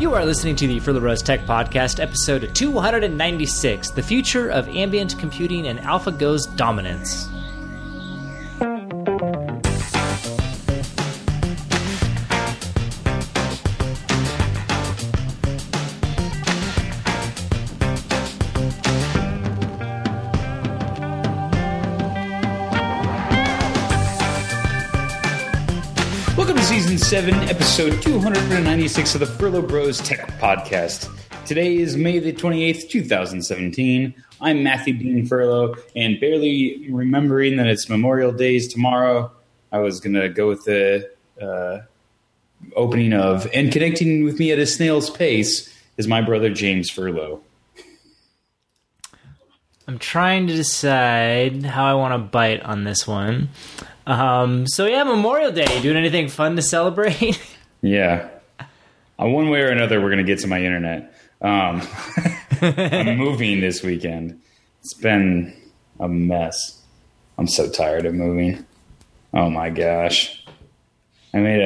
You are listening to the Furlough Bros Tech Podcast, episode 296, The Future of Ambient Computing and AlphaGo's Dominance. Season 7, episode 296 of the Furlough Bros Tech Podcast. Today is May the 28th, 2017. I'm Matthew Bean Furlough, and barely remembering that it's Memorial Days tomorrow, I was going to go with the opening of, and connecting with me at a snail's pace is my brother James Furlough. I'm trying to decide how I want to bite on this one. Memorial Day. Doing anything fun to celebrate? Yeah. One way or another, we're going to get to my internet. I'm moving this weekend. It's been a mess. I'm so tired of moving. Oh my gosh. I made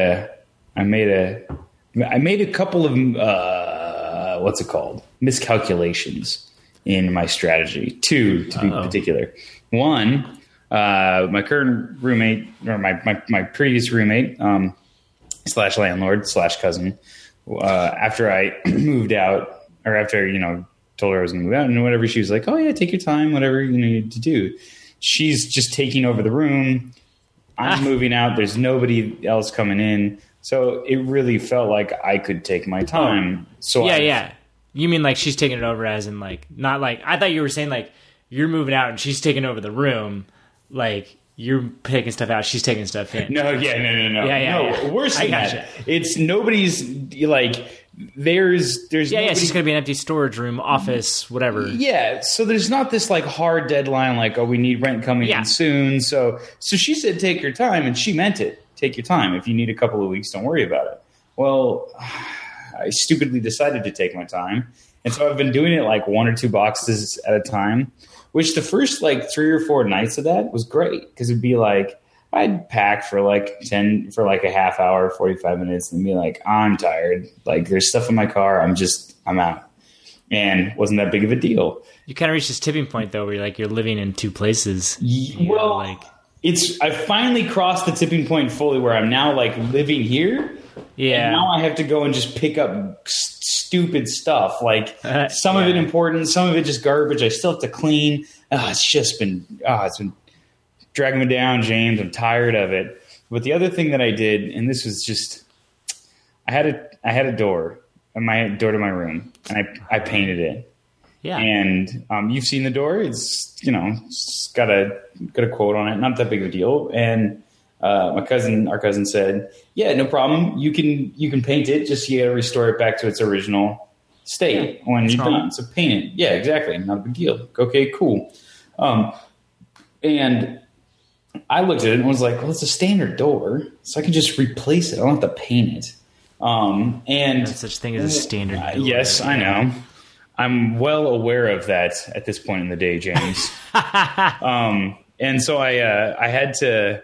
a couple of, miscalculations in my strategy. Two, to be particular. One, my current roommate, or my previous roommate, slash landlord, slash cousin, after I moved out, or after, told her I was going to move out and whatever, she was like, oh yeah, take your time, whatever you need to do. She's just taking over the room. I'm moving out. There's nobody else coming in. So it really felt like I could take my time. So yeah. You mean like she's taking it over as in like, not like, I thought you were saying like you're moving out and she's taking over the room. Like, you're taking stuff out, she's taking stuff in. No. Yeah. Worse than that. It's nobody's, like, there's it's just going to be an empty storage room, office, whatever. Yeah, so there's not this, like, hard deadline, like, we need rent coming in soon. So she said, take your time, and she meant it. Take your time. If you need a couple of weeks, don't worry about it. Well, I stupidly decided to take my time. And so I've been doing it, like, 1 or 2 boxes at a time. Which the first like 3 or 4 nights of that was great because it'd be like I'd pack for like a half hour, 45 minutes, and be like, I'm tired. Like there's stuff in my car. I'm out, and wasn't that big of a deal. You kind of reached this tipping point though, where you're living in 2 places. I finally crossed the tipping point fully, where I'm now like living here. Yeah. And now I have to go and just pick up stupid stuff. Like some of it important, some of it just garbage. I still have to clean. It's been dragging me down, James. I'm tired of it. But the other thing that I did, and this was just, I had a door, my door to my room, and I painted it. Yeah. And you've seen the door. It's it's got a quote on it. Not that big of a deal. And our cousin said, yeah, no problem. You can paint it. Just you got to restore it back to its original state when you're done. So paint it. Yeah, exactly. Not a big deal. Okay, cool. And I looked at it and was like, well, it's a standard door, so I can just replace it. I don't have to paint it. And there's such thing as a standard door. Yes, I know. I'm well aware of that at this point in the day, James. And so I had to.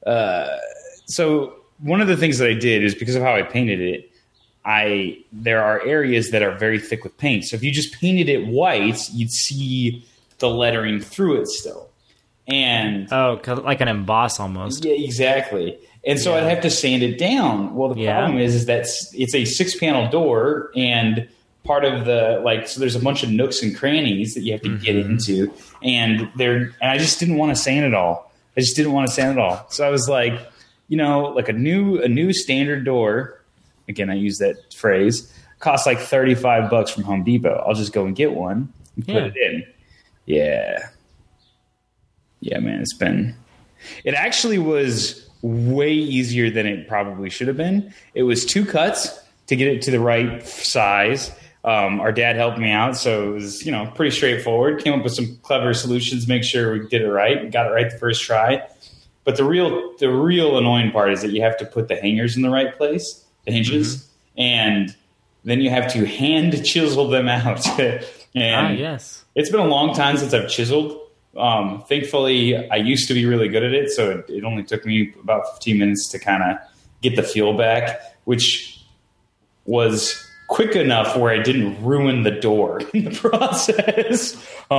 So one of the things that I did is because of how I painted it, there are areas that are very thick with paint. So if you just painted it white, you'd see the lettering through it still. And like an emboss almost. Yeah, exactly. And so I'd have to sand it down. Well, the problem is that it's a 6-panel door, and part of so there's a bunch of nooks and crannies that you have to get into, and I just didn't want to sand it all. So I was like, like a new standard door. Again, I use that phrase. Costs like $35 from Home Depot. I'll just go and get one and put it in. Yeah. Yeah, man, it actually was way easier than it probably should have been. It was 2 cuts to get it to the right size. Our dad helped me out, so it was, pretty straightforward. Came up with some clever solutions, make sure we did it right, got it right the first try. But the real annoying part is that you have to put the hangers in the right place, the hinges, and then you have to hand chisel them out. And it's been a long time since I've chiseled. Thankfully, I used to be really good at it, so it only took me about 15 minutes to kind of get the feel back, which was quick enough where I didn't ruin the door in the process.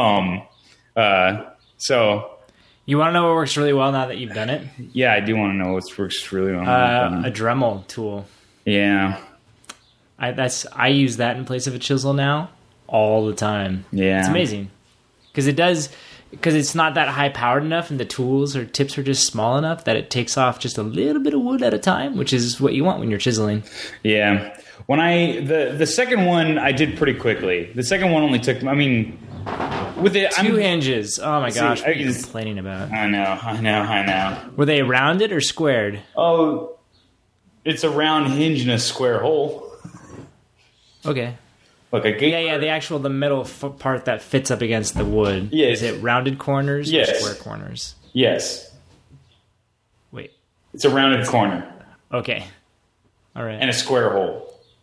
So you want to know what works really well now that you've done it? Yeah, I do want to know what works really well. A Dremel tool. Yeah. I use that in place of a chisel now all the time. Yeah. It's amazing. Because it's not that high powered enough and the tools or tips are just small enough that it takes off just a little bit of wood at a time, which is what you want when you're chiseling. Yeah. When the second one I did pretty quickly. The second one only took, with it, two hinges. Oh my gosh, what are you complaining about? I know. Were they rounded or squared? Oh, it's a round hinge in a square hole. Okay. Look, the metal part that fits up against the wood. Yes. Is it rounded corners or square corners? Yes. Wait. It's a rounded corner. Okay. All right. And a square hole.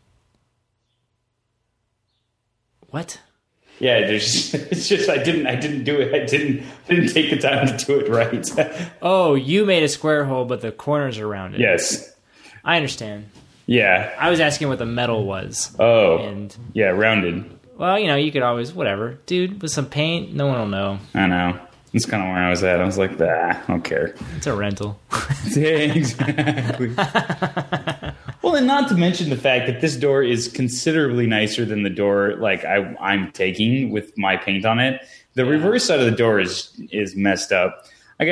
What? Yeah, it's just I didn't do it. I didn't take the time to do it right. Oh, you made a square hole, but the corners are rounded. Yes. I understand. Yeah. I was asking what the metal was. Oh. And yeah, rounded. Well, you could always, whatever. Dude, with some paint, no one will know. I know. That's kind of where I was at. I was like, I don't care. It's a rental. Yeah, exactly. Well, and not to mention the fact that this door is considerably nicer than the door I'm taking with my paint on it. The reverse side of the door is messed up.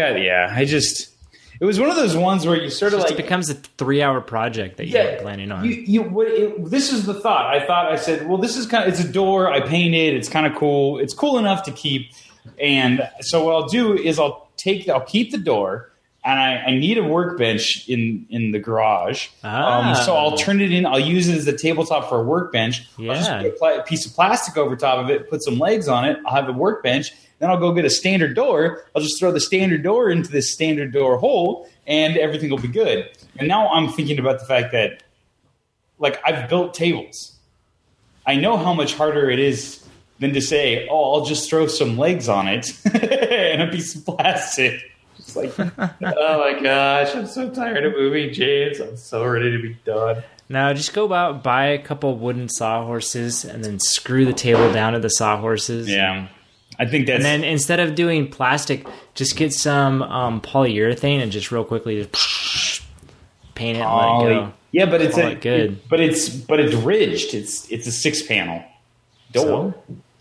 It was one of those ones where you sort of it becomes a 3-hour project that you're planning on. This is the thought. I said, well, this is it's a door. I painted. It's kind of cool. It's cool enough to keep. And so what I'll do is I'll keep the door, and I need a workbench in the garage. So I'll turn it in. I'll use it as a tabletop for a workbench. Yeah. I'll just put a piece of plastic over top of it, put some legs on it. I'll have a workbench. Then I'll go get a standard door. I'll just throw the standard door into this standard door hole, and everything will be good. And now I'm thinking about the fact that, I've built tables. I know how much harder it is than to say, I'll just throw some legs on it and a piece of plastic. Just oh my gosh, I'm so tired of moving, James. I'm so ready to be done. Now, just go out, buy a couple wooden sawhorses, and then screw the table down to the sawhorses. Yeah. I think that's... And then instead of doing plastic, just get some polyurethane and just real quickly just paint it and let it go. Yeah, but it's good. But it's ridged. It's a 6-panel door.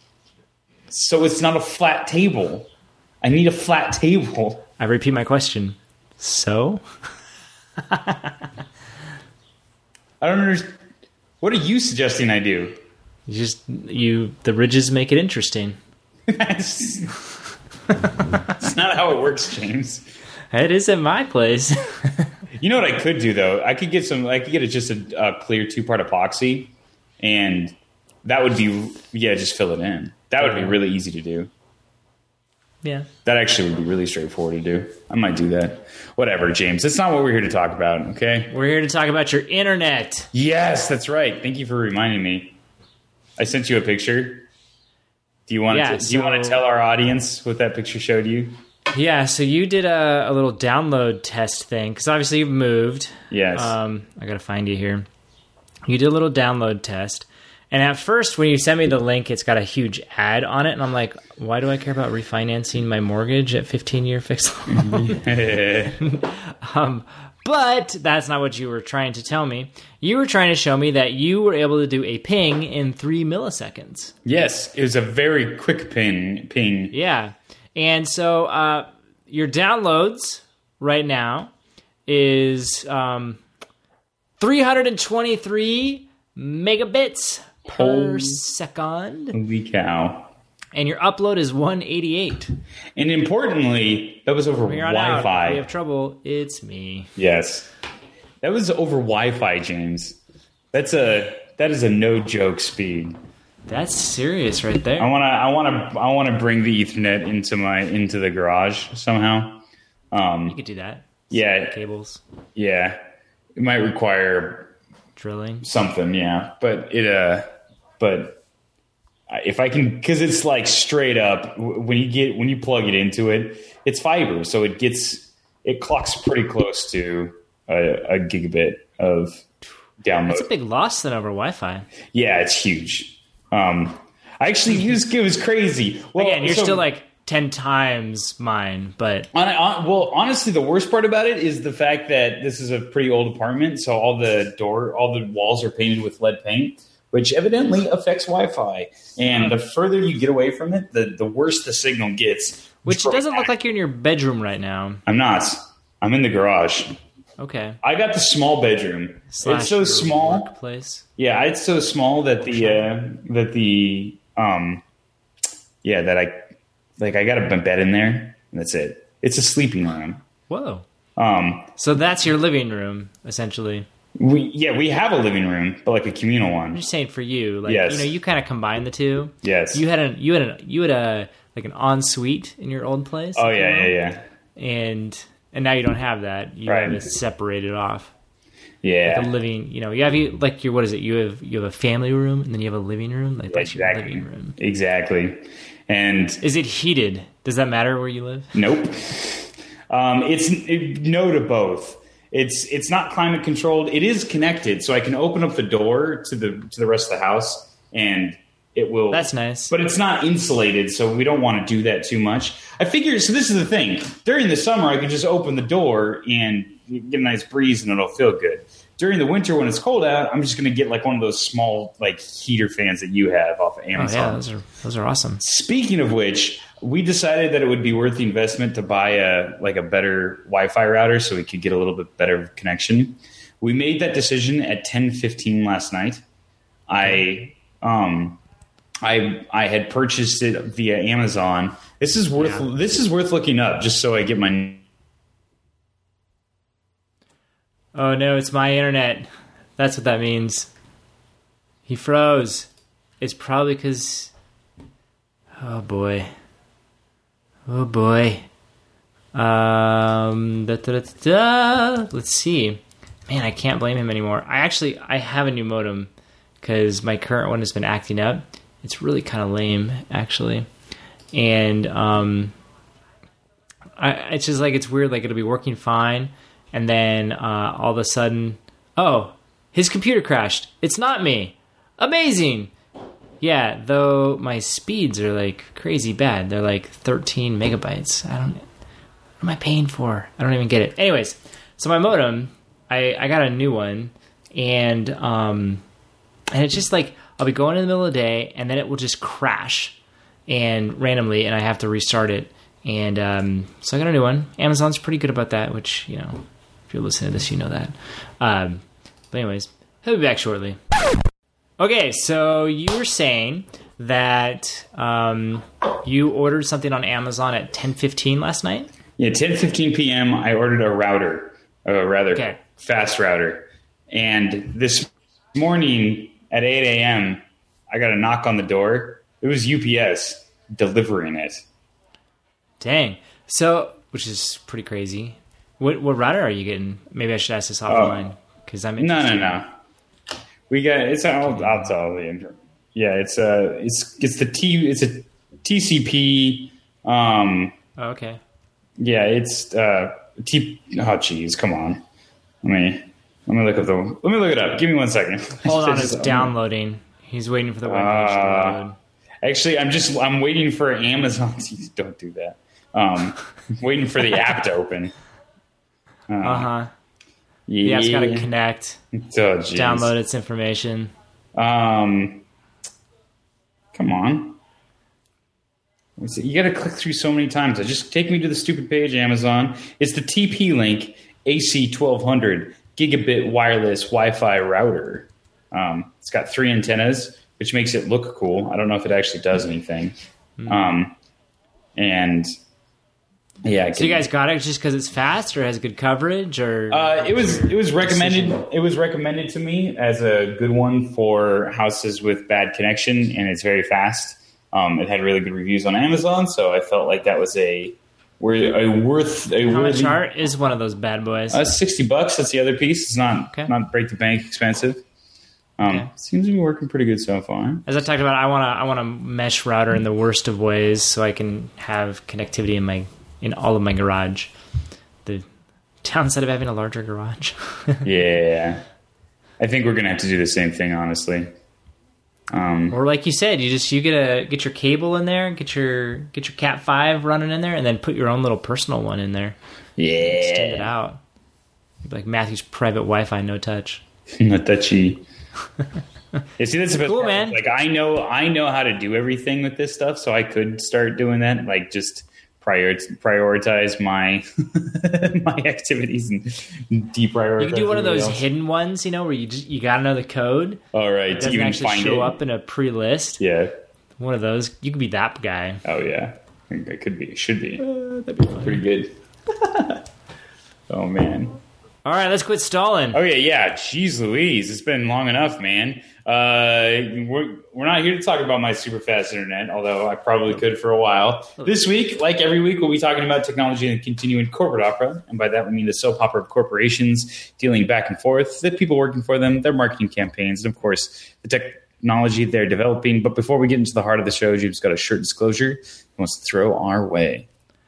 So it's not a flat table. I need a flat table. I repeat my question. So? I don't understand. What are you suggesting I do? The ridges make it interesting. It's not how it works, James. It is at my place. You know what I could do though? I could get just a clear 2-part epoxy, and that would be just fill it in. That would be really easy to do. Yeah. That actually would be really straightforward to do. I might do that. Whatever, James. That's not what we're here to talk about, okay? We're here to talk about your internet. Yes, that's right. Thank you for reminding me. I sent you a picture. Do you want to tell our audience what that picture showed you? Yeah, so you did a little download test thing, because obviously you've moved. Yes. I got to find you here. You did a little download test. And at first, when you sent me the link, it's got a huge ad on it. And I'm like, why do I care about refinancing my mortgage at 15-year fixed loan? But that's not what you were trying to tell me. You were trying to show me that you were able to do a ping in 3 milliseconds. Yes, it was a very quick ping. Yeah. And so your downloads right now is 323 megabits per second. Holy cow. And your upload is 188. And importantly, that was over Wi-Fi. If we have trouble, it's me. Yes. That was over Wi-Fi, James. That is a no joke speed. That's serious right there. I want to bring the Ethernet into the garage somehow. You could do that. Yeah. Cables. Yeah. It might require drilling something, yeah. But if I can, because it's straight up when you plug it into it, it's fiber, so it clocks pretty close to a gigabit of download. That's a big loss then over Wi-Fi. Yeah, it's huge. I actually used it was crazy. Well, again, you're still like 10 times mine, but well, honestly, the worst part about it is the fact that this is a pretty old apartment, so all the walls are painted with lead paint, which evidently affects Wi-Fi. And the further you get away from it, the worse the signal gets. Which doesn't look like you're in your bedroom right now. I'm not. I'm in the garage. Okay. I got the small bedroom. It's so small. Workplace. Yeah, it's so small that I got a bed in there, and that's it. It's a sleeping room. Whoa. So that's your living room, essentially. We have a living room, but like a communal one. I'm just saying for you, like yes. You kind of combine the two. Yes. You had a like an ensuite in your old place. Oh yeah. And now you don't have that. You have it separated off. Yeah. Like a living, you have like your, what is it? You have a family room and then you have a living room. Like that's your living room. Exactly. And is it heated? Does that matter where you live? Nope. No to both. It's not climate controlled. It is connected, so I can open up the door to the rest of the house, and it will. That's nice. But it's not insulated, so we don't want to do that too much. I figure. So this is the thing. During the summer, I can just open the door and get a nice breeze, and it'll feel good. During the winter, when it's cold out, I'm just going to get like one of those small like heater fans that you have off of Amazon. Oh yeah, those are awesome. Speaking of which, we decided that it would be worth the investment to buy a better Wi-Fi router so we could get a little bit better connection. We made that decision at 10:15 last night. I had purchased it via Amazon. This is worth looking up just so I get my. Oh no, it's my internet. That's what that means. He froze. It's probably because. Oh boy. Let's see. Man, I can't blame him anymore. I have a new modem because my current one has been acting up. It's really kind of lame, actually. And it's just like, it's weird. Like, it'll be working fine. And then all of a sudden, oh, his computer crashed. It's not me. Amazing. Yeah, though my speeds are like crazy bad. They're like 13 megabytes. What am I paying for? I don't even get it. Anyways, so my modem, I got a new one, and it's just like I'll be going in the middle of the day, and then it will just crash and randomly, and I have to restart it. And so I got a new one. Amazon's pretty good about that, which, if you're listening to this, you know that. But anyways, he'll be back shortly. Okay, so you were saying that you ordered something on Amazon at 10:15 last night? Yeah, 10:15 p.m. I ordered a router, fast router. And this morning at 8 a.m., I got a knock on the door. It was UPS delivering it. Dang. So, which is pretty crazy. What router are you getting? Maybe I should ask this offline because I'm interested. No. We got it's. I'll tell the intro. Yeah, it's a TCP. Okay. Yeah, it's Oh, geez, come on. Let me look it up. Give me 1 second. Hold on, it's downloading. He's waiting for the webpage to load. Actually, I'm waiting for Amazon. Don't do that. Waiting for the app to open. Yeah, it's got to connect. Oh, geez. Download its information. Come on. You got to click through so many times. Just take me to the stupid page, Amazon. It's the TP-Link AC1200 gigabit wireless Wi-Fi router. It's got 3 antennas, which makes it look cool. I don't know if it actually does anything. And yeah. So you guys got it just because it's fast or has good coverage, or it was recommended. It was recommended to me as a good one for houses with bad connection, and it's very fast. It had really good reviews on Amazon, so I felt like that was a worth. How much is one of those bad boys? $60. That's the other piece. It's not break the bank expensive. Seems to be working pretty good so far. As I talked about, I want a mesh router in the worst of ways, so I can have connectivity in all of my garage. The downside of having a larger garage. Yeah. I think we're gonna have to do the same thing, honestly. Or like you said, you get your cable in there, get your Cat 5 running in there, and then put your own little personal one in there. Yeah, extend it out. Like Matthew's private Wi-Fi, no touch. No touchy. Yeah, see, that's the best cool, part. Man. Like I know how to do everything with this stuff, so I could start doing that. Like just prioritize my my activities and deprioritize. You can do one of those else. hidden ones, where you gotta know the code. All right, It doesn't actually show up in a pre-list. Yeah, one of those. You could be that guy. Oh yeah, I think I could be. Should be. That'd be fun. Pretty good. Oh man. All right, let's quit stalling. Okay, yeah. Jeez Louise, it's been long enough, man. We're not here to talk about my super fast internet, although I probably could for a while. This week, like every week, we'll be talking about technology and continuing corporate opera. And by that, we mean the soap opera of corporations dealing back and forth, the people working for them, their marketing campaigns, and of course, the technology they're developing. But before we get into the heart of the show, Jude's got a shirt disclosure he wants to throw our way.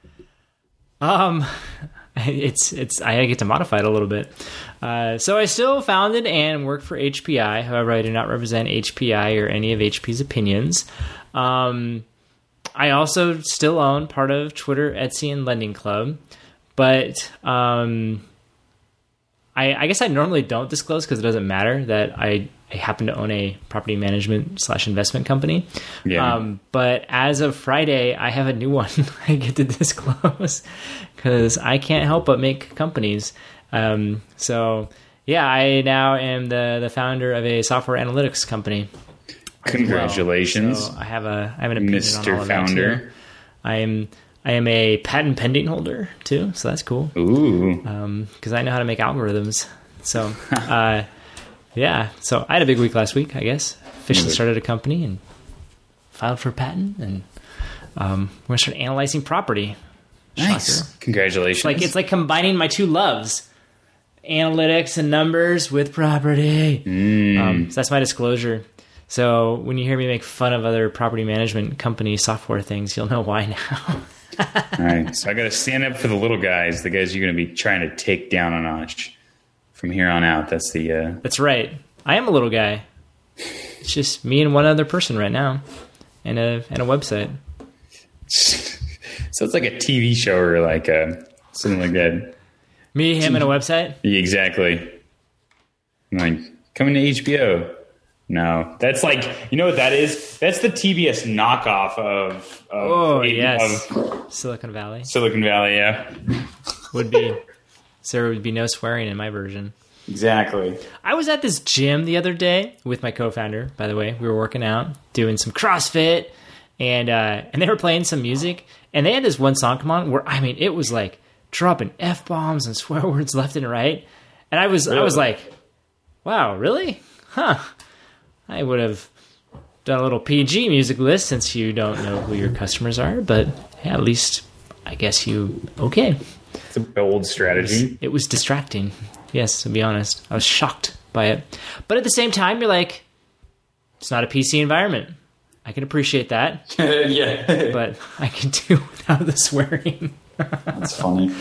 It's I get to modify it a little bit. So I still founded and work for HPI. However, I do not represent HPI or any of HP's opinions. I also still own part of Twitter, Etsy, and Lending Club. But I guess I normally don't disclose because it doesn't matter that I happen to own a property management / investment company. Yeah. But as of Friday, I have a new one I get to disclose because I can't help but make companies. So yeah, I now am the founder of a software analytics company. Congratulations. Well. So I have an opinion Mr. on all of Founder. that too. I am a patent pending holder too, so that's cool. Ooh. Because I know how to make algorithms. So yeah, so I had a big week last week, I guess. Officially started a company and filed for a patent, and we're going to start analyzing property. Nice. Shocker. Congratulations. It's like combining my two loves, analytics and numbers with property. So that's my disclosure. So when you hear me make fun of other property management company software things, you'll know why now. All right, so I got to stand up for the little guys, the guys you're going to be trying to take down a notch from here on out. That's the. That's right. I am a little guy. It's just me and one other person right now, and a website. So it's like a TV show or like something like that. Me, him, and a website. Yeah, exactly. I'm like coming to HBO. No, that's like, you know what that is? That's the TBS knockoff of Silicon Valley. Silicon Valley, yeah. There would be no swearing in my version. Exactly. I was at this gym the other day with my co-founder, by the way. We were working out, doing some CrossFit, and they were playing some music, and they had this one song come on where, I mean, it was like dropping F-bombs and swear words left and right. And I was like, wow, really? Huh. I would have done a little PG music list since you don't know who your customers are, but yeah, at least I guess okay. It's a bold strategy. It was distracting. Yes, to be honest. I was shocked by it. But at the same time, you're like, it's not a PC environment. I can appreciate that. Yeah. But I can do without the swearing. That's funny.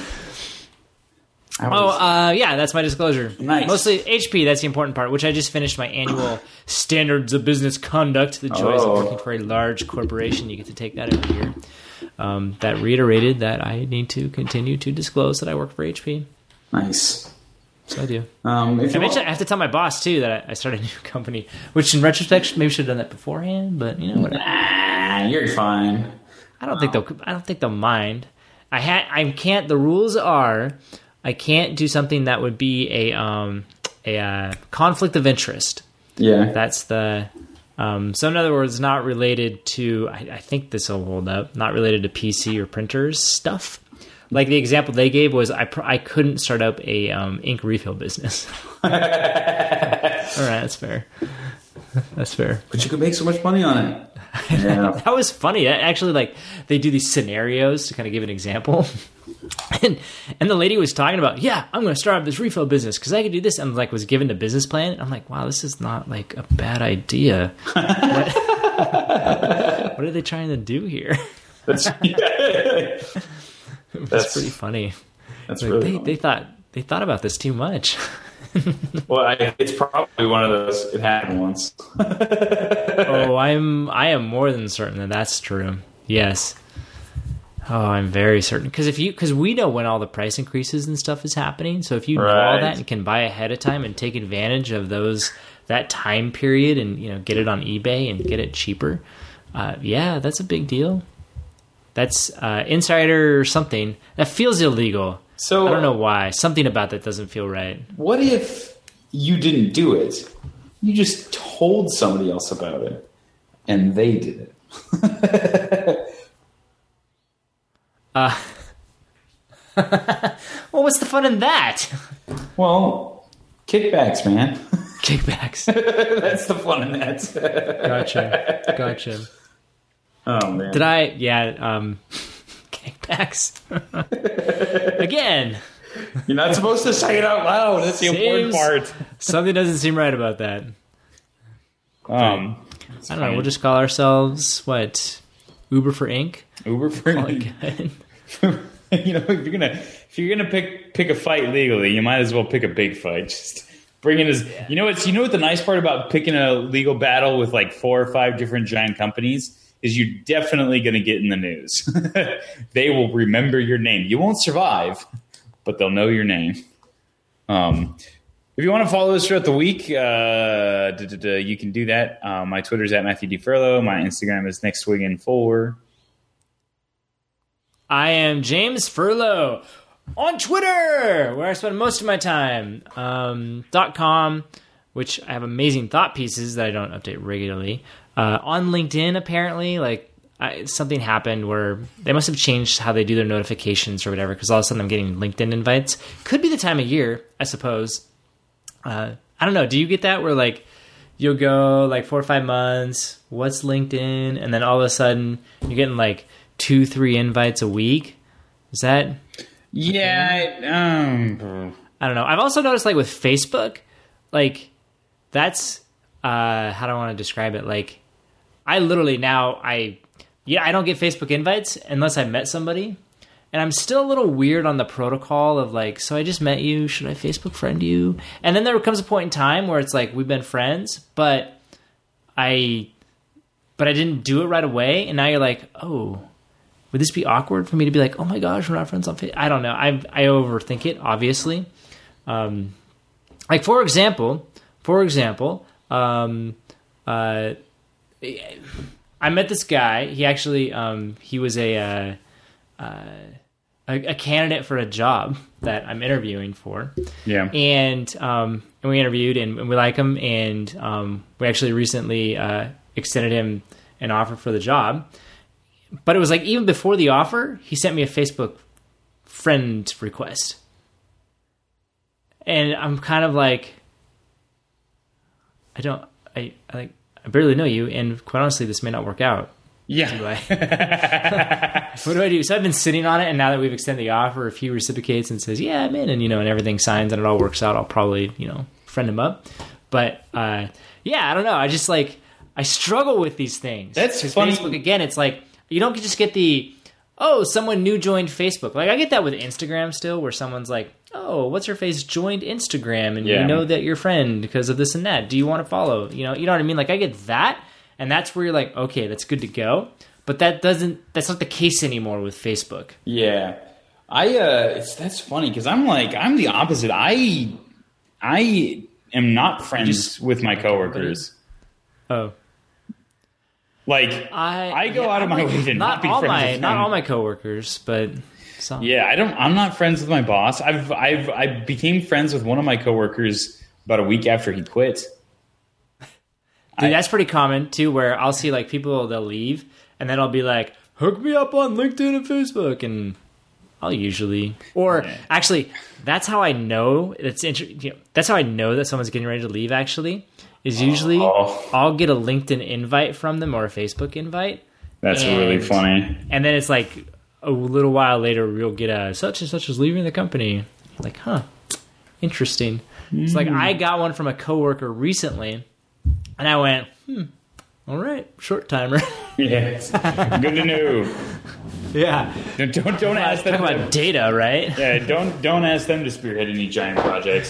Yeah, that's my disclosure. Nice. Mostly HP, that's the important part, which I just finished my annual Standards of Business Conduct, the joys of working for a large corporation. You get to take that every year. That reiterated that I need to continue to disclose that I work for HP. Nice. So I do. I have to tell my boss, too, that I started a new company, which in retrospect, maybe should have done that beforehand, but you know, whatever. Nah, you're fine. I don't think they'll mind. The rules are, I can't do something that would be a conflict of interest. Yeah. That's the... so in other words, not related to... I think this will hold up. Not related to PC or printers stuff. Like the example they gave was I couldn't start up a ink refill business. All right, that's fair. That's fair. But you could make so much money on it. Yeah. That was funny. Actually, like they do these scenarios to kind of give an example. And the lady was talking about, yeah, I'm going to start up this refill business because I could do this. And like was given the business plan. I'm like, wow, this is not like a bad idea. What are they trying to do here? That's pretty funny. That's like, really they thought about this too much. Well, it's probably one of those. It happened once. I am more than certain that that's true. Yes. Oh, I'm very certain because we know when all the price increases and stuff is happening. So if you know all that and can buy ahead of time and take advantage of that time period and get it on eBay and get it cheaper, that's a big deal. That's insider or something that feels illegal. So I don't know why. Something about that doesn't feel right. What if you didn't do it? You just told somebody else about it, and they did it. Well, what's the fun in that? Well, kickbacks, man. Kickbacks. That's the fun in that. Gotcha. Oh, man. Did I? Yeah, kickbacks. Again. You're not supposed to say it out loud. That's the important part. Something doesn't seem right about that. I don't know. We'll just call ourselves, Uber for Inc.? Uber for Inc. If you're gonna pick a fight legally, you might as well pick a big fight. Just bring in You know what the nice part about picking a legal battle with 4 or 5 different giant companies is you're definitely going to get in the news. They will remember your name. You won't survive, but they'll know your name. If you want to follow us throughout the week, you can do that. My Twitter is @Matthew D. Furlow. My Instagram is NextWiggin4. I am James Furlow on Twitter, where I spend most of my time. .com, which I have amazing thought pieces that I don't update regularly. On LinkedIn, apparently, something happened where they must have changed how they do their notifications or whatever, because all of a sudden I'm getting LinkedIn invites. Could be the time of year, I suppose. I don't know. Do you get that where you'll go 4 or 5 months, what's LinkedIn? And then all of a sudden you're getting 2-3 invites a week? Is that? Yeah. I don't know. I've also noticed with Facebook, that's, how do I want to describe it? I literally now, I don't get Facebook invites unless I met somebody. And I'm still a little weird on the protocol of so I just met you. Should I Facebook friend you? And then there comes a point in time where it's we've been friends, but I didn't do it right away. And now you're oh, would this be awkward for me to be oh my gosh, we're not friends on Facebook? I don't know. I overthink it, obviously. For example, I met this guy. He actually, he was a candidate for a job that I'm interviewing for. Yeah. And we interviewed and we like him. And we actually recently extended him an offer for the job. But it was even before the offer, he sent me a Facebook friend request. And I'm kind of I barely know you, and quite honestly, this may not work out. Yeah. What do I do? So I've been sitting on it, and now that we've extended the offer, if he reciprocates and says, yeah, I'm in, and and everything signs and it all works out, I'll probably, friend him up. But I don't know. I just I struggle with these things. That's funny. Facebook, again, it's you don't just get someone new joined Facebook. I get that with Instagram still, where someone's oh, what's her face joined Instagram, and you know that you're friend because of this and that. Do you want to follow? You know what I mean? I get that, and that's where you're okay, that's good to go. But that's not the case anymore with Facebook. Yeah. That's funny because I'm the opposite. I am not friends with my coworkers. Oh. I go out of my way to not be friends with them. Not all my coworkers, but some. Yeah, I'm not friends with my boss. I became friends with one of my coworkers about a week after he quit. Dude, that's pretty common too, where I'll see people, they'll leave, and then I'll be hook me up on LinkedIn and Facebook, and I'll usually, actually, that's how I know that's how I know that someone's getting ready to leave. Actually, is usually I'll get a LinkedIn invite from them or a Facebook invite. That's really funny. And then it's a little while later, we'll get a such and such is leaving the company. Interesting. It's I got one from a coworker recently, and I went, all right, short timer. Yes, good to know. Yeah. Don't ask them. Talk about data, right? Yeah, don't ask them to spearhead any giant projects.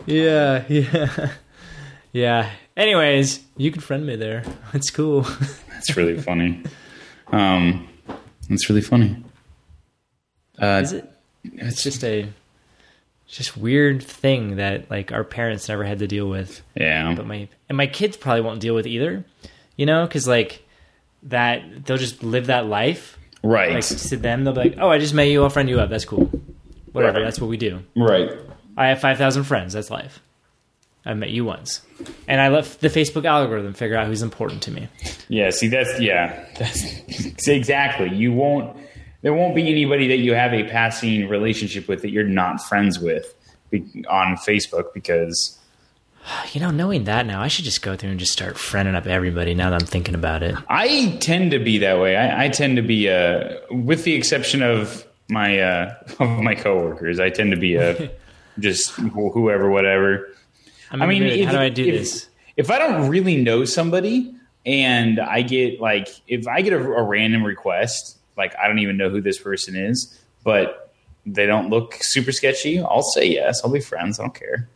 Yeah. Yeah. Anyways, you can friend me there. It's cool. That's really funny. It's really funny. Is it? It's just weird thing that like our parents never had to deal with. Yeah. But my kids probably won't deal with either. You know, because like that they'll just live that life. Right. Like to them, they'll be like, "Oh, I just met you. I'll friend you up. That's cool. Whatever. Right. That's what we do." Right. I have 5,000 friends. That's life. I met you once, and I let the Facebook algorithm figure out who's important to me. Yeah. See, that's exactly. There won't be anybody that you have a passing relationship with that you're not friends with on Facebook because. Knowing that now, I should just go through and just start friending up everybody now that I'm thinking about it. I tend to be that way. I tend to be, with the exception of my coworkers, I tend to be just whoever, whatever. I mean, how do I do this? If I don't really know somebody and I get if I get a random request, like I don't even know who this person is, but they don't look super sketchy, I'll say yes. I'll be friends. I don't care.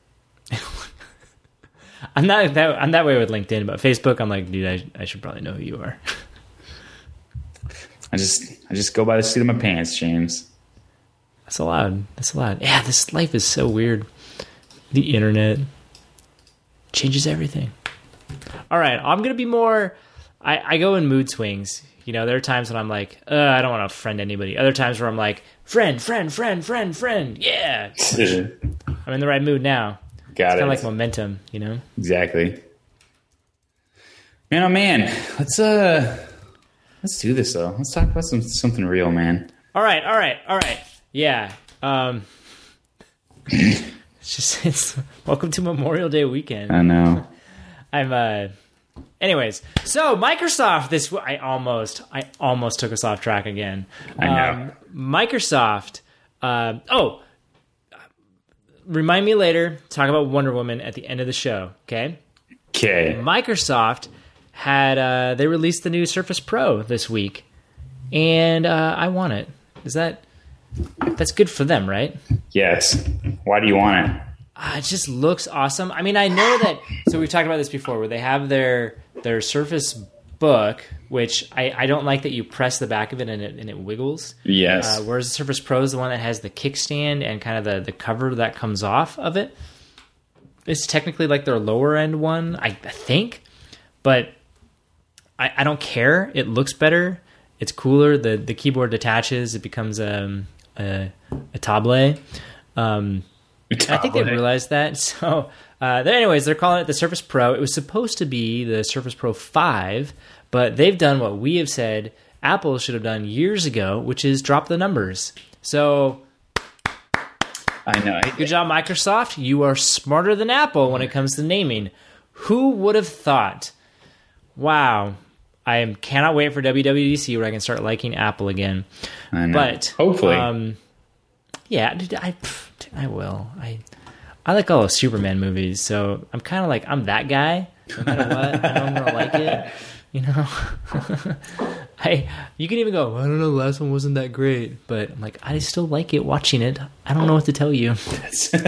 I'm that way with LinkedIn, but Facebook, I'm like, dude, I should probably know who you are. I just go by the seat of my pants, James. That's allowed. Yeah, this life is so weird. The internet changes everything. All right, I'm gonna be more. I go in mood swings. There are times when I'm like, I don't want to friend anybody. Other times where I'm like, friend. Yeah, I'm in the right mood now. It's kind of like momentum, Exactly. Man, oh man, let's do this though. Let's talk about something real, man. All right. Yeah. It's welcome to Memorial Day weekend. I know. Anyways, so Microsoft I almost took us off track again. I know. Microsoft. Remind me later. Talk about Wonder Woman at the end of the show. Okay. Microsoft had they released the new Surface Pro this week, and I want it. That's good for them, right? Yes. Why do you want it? It just looks awesome. I mean, I know that. So we've talked about this before, where they have their Surface Book, which I don't like that you press the back of it and it wiggles. Yes. Whereas the Surface Pro is the one that has the kickstand and kind of the cover that comes off of it. It's technically like their lower end one, I think, but I don't care. It looks better. It's cooler. The keyboard detaches. It becomes a tablet. I think they realized that. So, anyways, they're calling it the Surface Pro. It was supposed to be the Surface Pro 5, but they've done what we have said Apple should have done years ago, which is drop the numbers. So, I know. Good job, Microsoft. You are smarter than Apple when it comes to naming. Who would have thought? Wow. I cannot wait for WWDC where I can start liking Apple again. I know. But hopefully. Yeah, dude, I will. I like all the Superman movies, so I'm kind of like, I'm that guy. No matter what, I know I'm gonna like it. You can even go, I don't know, the last one wasn't that great, but I'm like, I still like it watching it. I don't know what to tell you. Fair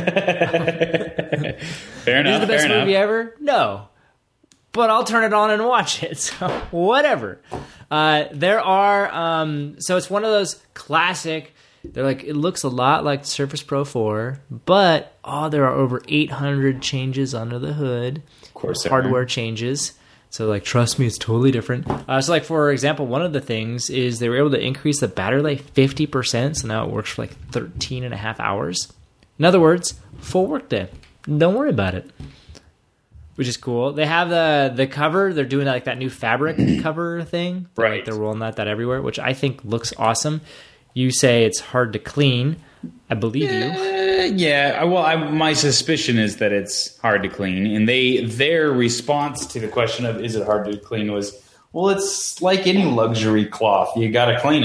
enough. Is it the best movie ever? No. But I'll turn it on and watch it. So whatever. There are so it's one of those classic. They're like, it looks a lot like the Surface Pro 4, but there are over 800 changes under the hood. Of course, hardware changes. So like, trust me, it's totally different. So like, for example, one of the things is they were able to increase the battery life 50%. So now it works for like 13 and a half hours. In other words, full workday. Don't worry about it. Which is cool. They have the cover. They're doing like that new fabric cover thing. Right. Like they're rolling that everywhere, which I think looks awesome. You say it's hard to clean. I believe you. Yeah. Well, my suspicion is that it's hard to clean, and their response to the question of is it hard to clean was, well, it's like any luxury cloth. You got to clean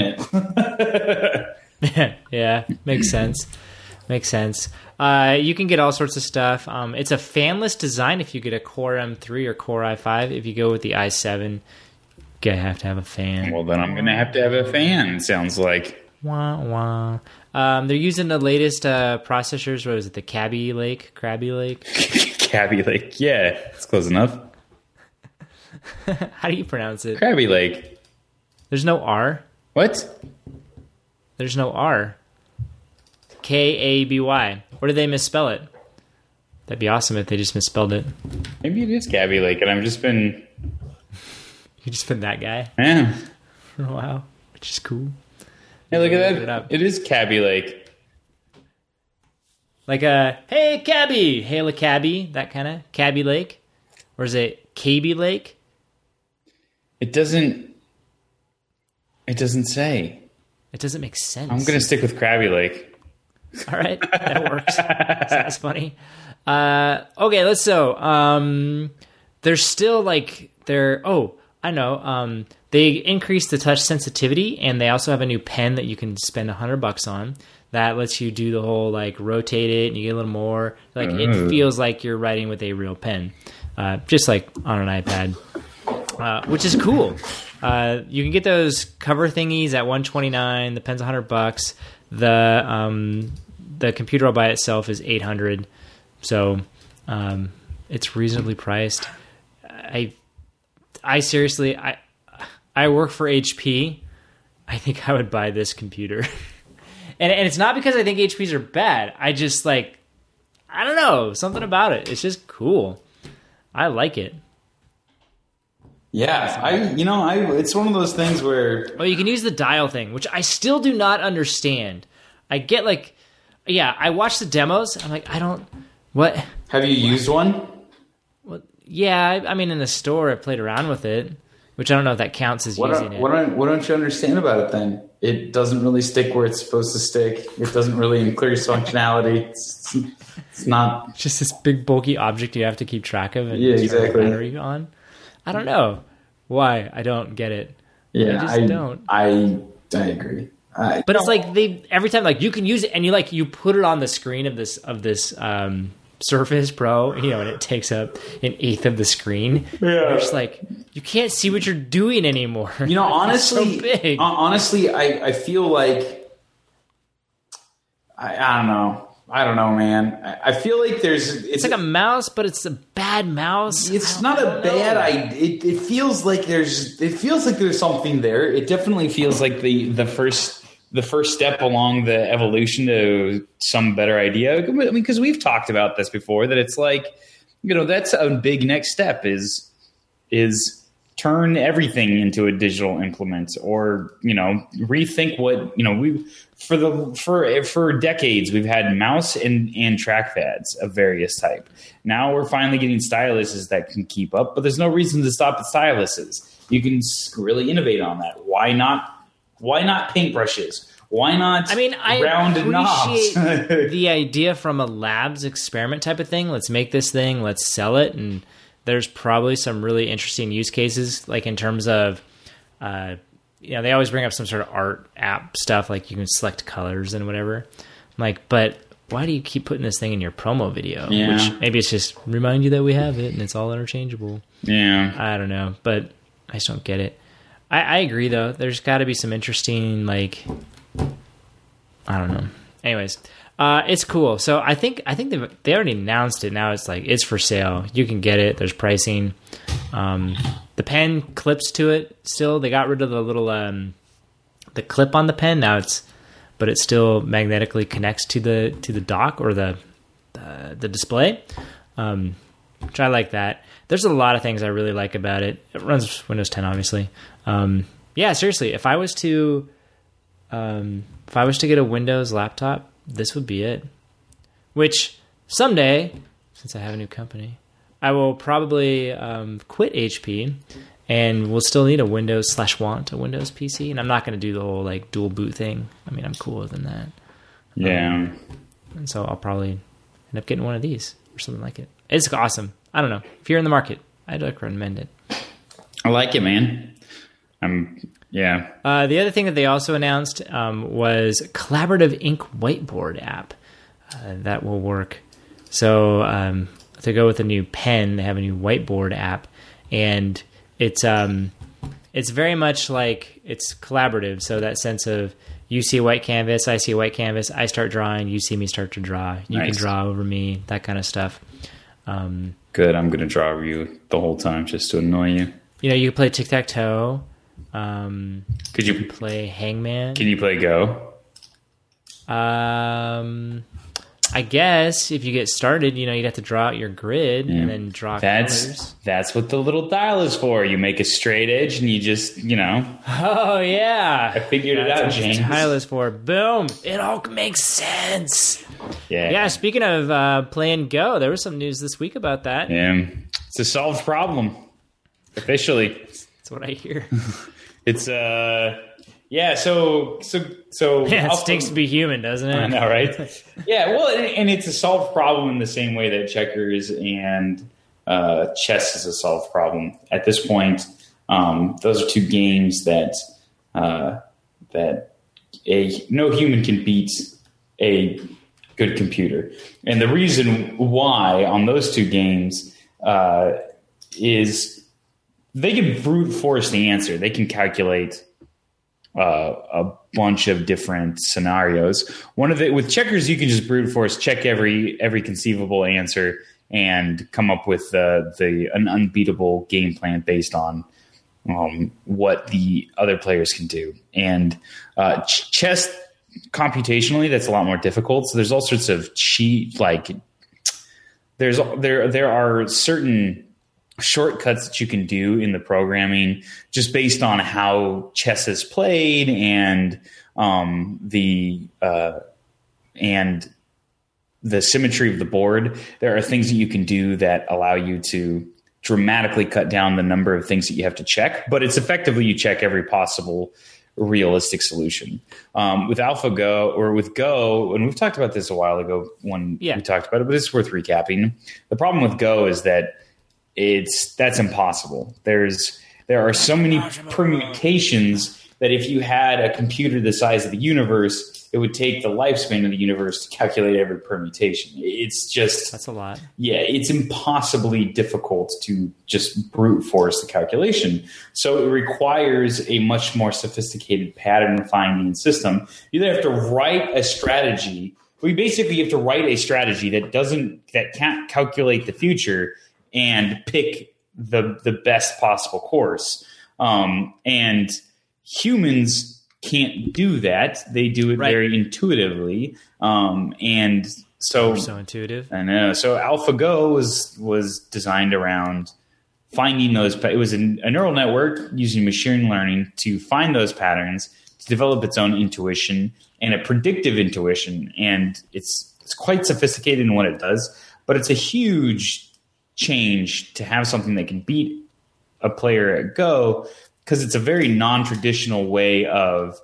it. Yeah, makes sense. Makes sense. You can get all sorts of stuff. It's a fanless design if you get a Core M3 or Core i5. If you go with the i7, you have to have a fan. Well, then I'm going to have a fan, it sounds like. Wah, wah. They're using the latest processors. What was it? The Kaby Lake? Kaby Lake? Kaby Lake. Yeah, it's close enough. How do you pronounce it? Kaby Lake. There's no R. What? There's no R. Kaby. Or did they misspell it? That'd be awesome if they just misspelled it. Maybe it is Kaby Lake, and I've just been... You just been that guy? Yeah. For a while, which is cool. Hey, look at that. It is Kaby Lake. Like hey, Cabby! Hail a Cabby, that kind of? Kaby Lake? Or is it Kaby Lake? It doesn't say. It doesn't make sense. I'm going to stick with Kaby Lake. All right, that works. That's funny. Okay, let's so. There's still like I know. They increased the touch sensitivity, and they also have a new pen that you can spend $100 on. That lets you do the whole like rotate it, and you get a little more. Like it feels like you're writing with a real pen, just like on an iPad, which is cool. You can get those cover thingies at $129. The pen's $100. The computer all by itself is $800. So it's reasonably priced. I seriously, I work for HP. I think I would buy this computer. and it's not because I think HPs are bad. I just like, I don't know, something about it. It's just cool. I like it. Yeah, it's one of those things where... Oh, you can use the dial thing, which I still do not understand. I get like, yeah, I watch the demos. I'm like, what? Have you used one? Well, yeah, I mean, in the store, I played around with it, which I don't know if that counts as using it. What don't you understand about it then? It doesn't really stick where it's supposed to stick. It doesn't really increase functionality. It's not... It's just this big bulky object you have to keep track of and exactly. battery on. I don't know why. I don't get it. Yeah, I just don't. I agree. But it's like every time like you can use it and you put it on the screen of this Surface Pro, and it takes up 1/8 of the screen. Yeah. You're just like, you can't see what you're doing anymore. Honestly, so big. Honestly, I feel like I don't know. I don't know, man. I feel like it's like a mouse, but it's a bad mouse. It's not a bad idea. It feels like there's something there. It definitely feels like the first step along the evolution to some better idea. I mean, because we've talked about this before, that it's like, that's a big next step is turn everything into a digital implement, or rethink what for decades we've had mouse and trackpads of various type. Now we're finally getting styluses that can keep up, but there's no reason to stop at styluses. You can really innovate on that. Why not paintbrushes? Why not? I mean, I round knobs? The idea from a labs experiment type of thing. Let's make this thing. Let's sell it. And there's probably some really interesting use cases, like in terms of, they always bring up some sort of art app stuff, like you can select colors and whatever. I'm like, but why do you keep putting this thing in your promo video? Yeah. Which maybe it's just remind you that we have it and it's all interchangeable. Yeah. I don't know, but I just don't get it. I agree, though. There's got to be some interesting, like, I don't know. Anyways, it's cool. So I think they already announced it. Now it's like, it's for sale. You can get it. There's pricing. The pen clips to it still. They got rid of the little, the clip on the pen. Now but it still magnetically connects to the dock or the display. Which I like that. There's a lot of things I really like about it. It runs Windows 10, obviously. Yeah, seriously, if I was to get a Windows laptop, this would be it. Which someday, since I have a new company, I will probably quit HP, and we'll still need a want a Windows PC. And I'm not going to do the whole like dual boot thing. I mean, I'm cooler than that. Yeah. And so I'll probably end up getting one of these or something like it. It's awesome. I don't know. If you're in the market, I'd recommend it. I like it, man. Yeah. The other thing that they also announced was collaborative ink whiteboard app that will work. So to go with a new pen, they have a new whiteboard app, and it's very much like it's collaborative. So that sense of you see a white canvas, I see a white canvas, I start drawing, you see me start to draw. You can draw over me, that kind of stuff. Good. I'm going to draw over you the whole time just to annoy you. You know, you can play tic-tac-toe. Could you play hangman? Can you play Go? I guess if you get started, you'd have to draw out your grid and then draw colors. That's what the little dial is for. You make a straight edge and you just, Oh, yeah. I figured it out, James. That's what the dial is for. Boom. It all makes sense. Yeah. Yeah, speaking of playing Go, there was some news this week about that. Yeah. It's a solved problem. Officially. That's what I hear. It's, yeah, so yeah, it stinks to be human, doesn't it? I know, right? Yeah, well, and it's a solved problem in the same way that checkers and chess is a solved problem. At this point, those are two games that no human can beat a good computer, and the reason why on those two games is they can brute force the answer. They can calculate a bunch of different scenarios. With checkers, you can just brute force check every conceivable answer and come up with an unbeatable game plan based on what the other players can do. And chess computationally, that's a lot more difficult. So there's all sorts of there are certain shortcuts that you can do in the programming just based on how chess is played and the symmetry of the board. There are things that you can do that allow you to dramatically cut down the number of things that you have to check, but it's effectively you check every possible realistic solution. With AlphaGo or with Go, and we've talked about this a while ago when we talked about it, but it's worth recapping. The problem with Go is that that's impossible. There are so many permutations that if you had a computer the size of the universe, it would take the lifespan of the universe to calculate every permutation. That's a lot. Yeah, it's impossibly difficult to just brute force the calculation. So it requires a much more sophisticated pattern finding system. You either have to write a strategy. We basically have to write a strategy that can't calculate the future and pick the best possible course. And humans can't do that. They do it very intuitively. And so intuitive. I know. So AlphaGo was designed around finding those. It was a neural network using machine learning to find those patterns, to develop its own intuition and a predictive intuition. And it's quite sophisticated in what it does, but it's a huge change to have something that can beat a player at Go, because it's a very non-traditional way of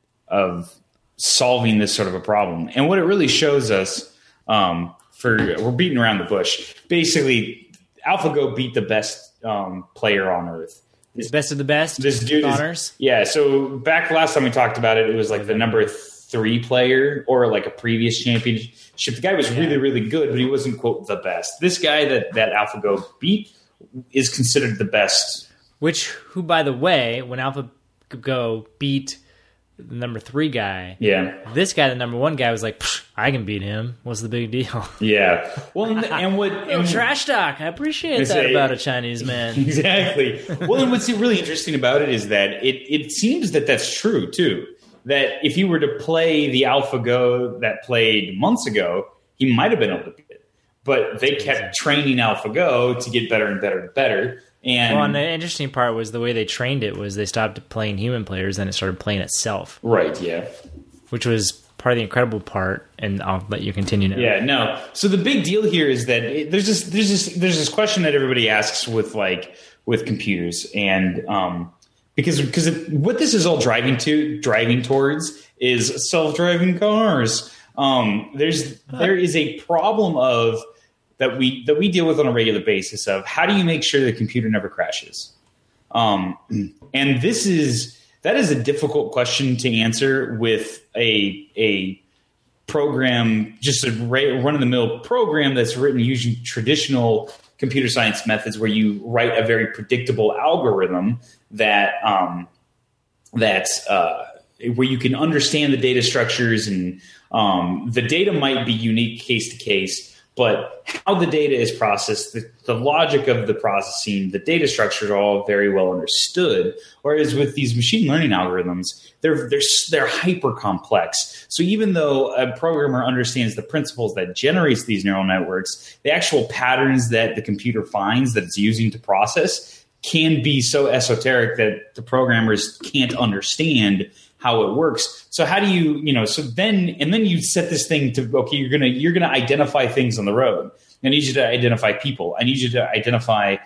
solving this sort of a problem. And what it really shows us, we're beating around the bush. Basically, AlphaGo beat the best player on Earth. The best of the best. This dude honors. So back last time we talked about it, it was like the number 3 player or like a previous championship. The guy was really, really good, but he wasn't, quote, the best. This guy that AlphaGo beat is considered the best. Who, by the way, when AlphaGo beat the number 3 guy, this guy, the number 1 guy, was like, I can beat him. What's the big deal? Yeah. Well, and trash talk. I appreciate that about a Chinese man. Exactly. Well, and what's really interesting about it is that it seems that that's true too. That if you were to play the AlphaGo that played months ago, he might have been able to beat it. But they kept training AlphaGo to get better and better and better. And the interesting part was the way they trained it was they stopped playing human players, then it started playing itself. Right, yeah. Which was part of the incredible part, and I'll let you continue now. Yeah, no. So the big deal here is that there's this question that everybody asks with computers, and because what this is all driving towards is self-driving cars. There is a problem of that we deal with on a regular basis of how do you make sure the computer never crashes? And that is a difficult question to answer with a program, just a run-of-the-mill program that's written using traditional computer science methods where you write a very predictable algorithm that where you can understand the data structures, and the data might be unique case to case, but how the data is processed, the logic of the processing, the data structures are all very well understood. Whereas with these machine learning algorithms, they're hyper complex. So even though a programmer understands the principles that generates these neural networks, the actual patterns that the computer finds that it's using to process can be so esoteric that the programmers can't understand how it works. So how do you, so then you set this thing to, okay, you're going to identify things on the road. I need you to identify people. I need you to identify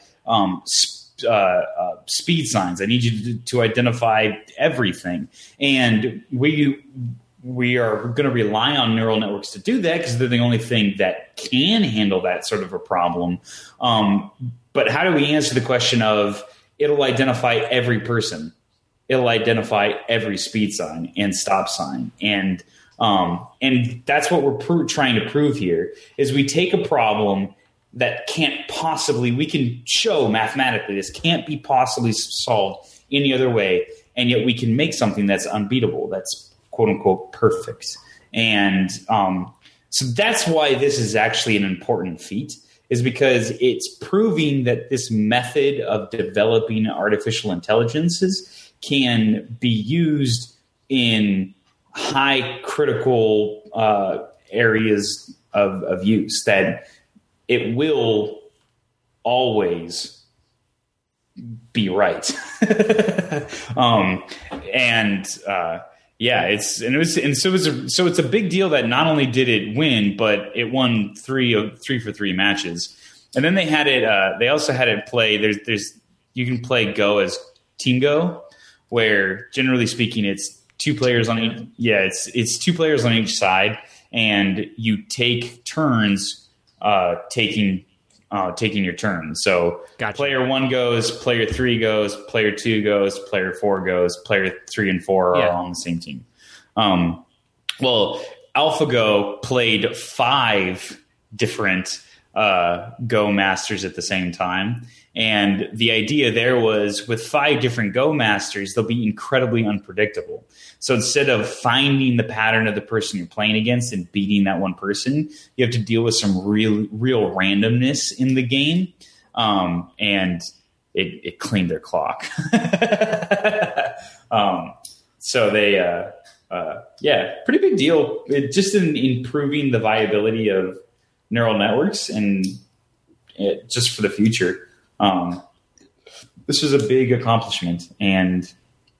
speed signs. I need you to identify everything. And we are going to rely on neural networks to do that because they're the only thing that can handle that sort of a problem. But how do we answer the question of it'll identify every person? It'll identify every speed sign and stop sign. And that's what we're trying to prove here is we take a problem that we can show mathematically this can't be possibly solved any other way. And yet we can make something that's unbeatable. That's quote unquote perfect. And so that's why this is actually an important feat, is because it's proving that this method of developing artificial intelligences can be used in high critical areas of use, that it will always be right. So it's a big deal that not only did it win, but it won 3 for 3 matches. And then they had it. They also had it play. You can play Go as Team Go, where generally speaking, it's 2 players on each. Yeah, it's 2 players on each side, and you take turns taking your turn. So gotcha. Player 1 goes, player 3 goes, player 2 goes, player 4 goes, player 3 and 4 are all on the same team. Well, AlphaGo played 5 different Go masters at the same time. And the idea there was with 5 different Go masters, they'll be incredibly unpredictable. So instead of finding the pattern of the person you're playing against and beating that one person, you have to deal with some real randomness in the game. And it cleaned their clock. So they, pretty big deal. Just in improving the viability of neural networks and just for the future. This was a big accomplishment, and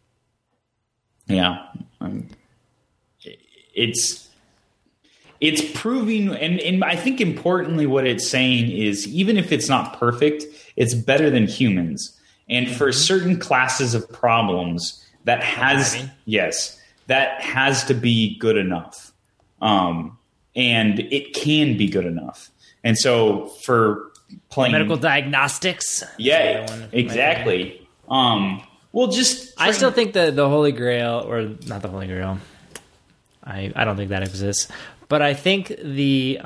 it's proving, and I think importantly what it's saying is even if it's not perfect, it's better than humans. And for certain classes of problems that has to be good enough. And it can be good enough. And so for playing medical diagnostics. Yeah, exactly. I still think the Holy Grail, or not the Holy Grail. I don't think that exists, but I think the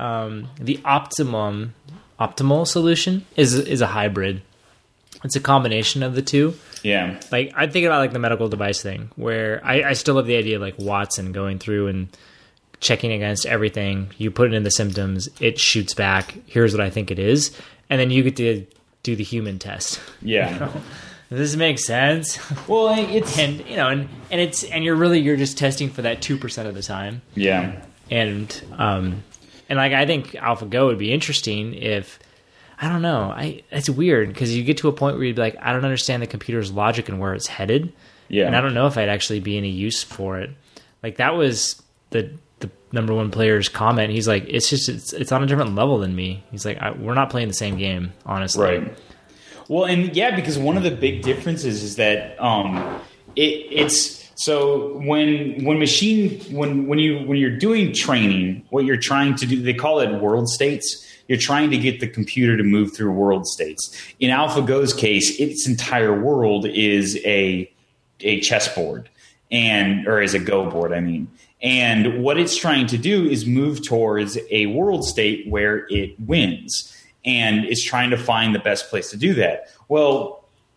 optimal solution is a hybrid. It's a combination of the two. Yeah. Like I'm thinking about like the medical device thing, where I still love the idea of like Watson going through and checking against everything. You put it in the symptoms, it shoots back. Here's what I think it is. And then you get to do the human test. Yeah. Does this make sense? Well, it's and you're just testing for that 2% of the time. Yeah. And like I think AlphaGo would be interesting if I don't know. It's weird because you get to a point where you'd be like, I don't understand the computer's logic and where it's headed. Yeah. And I don't know if I'd actually be any use for it. Like that was the number one player's comment. He's like, it's on a different level than me. He's like, we're not playing the same game, honestly. Right. Well, and because one of the big differences is that it's so when you're doing training, what you're trying to do, they call it world states. You're trying to get the computer to move through world states. In AlphaGo's case, its entire world is a chessboard or is a Go board, I mean. And what it's trying to do is move towards a world state where it wins. And it's trying to find the best place to do that. Well,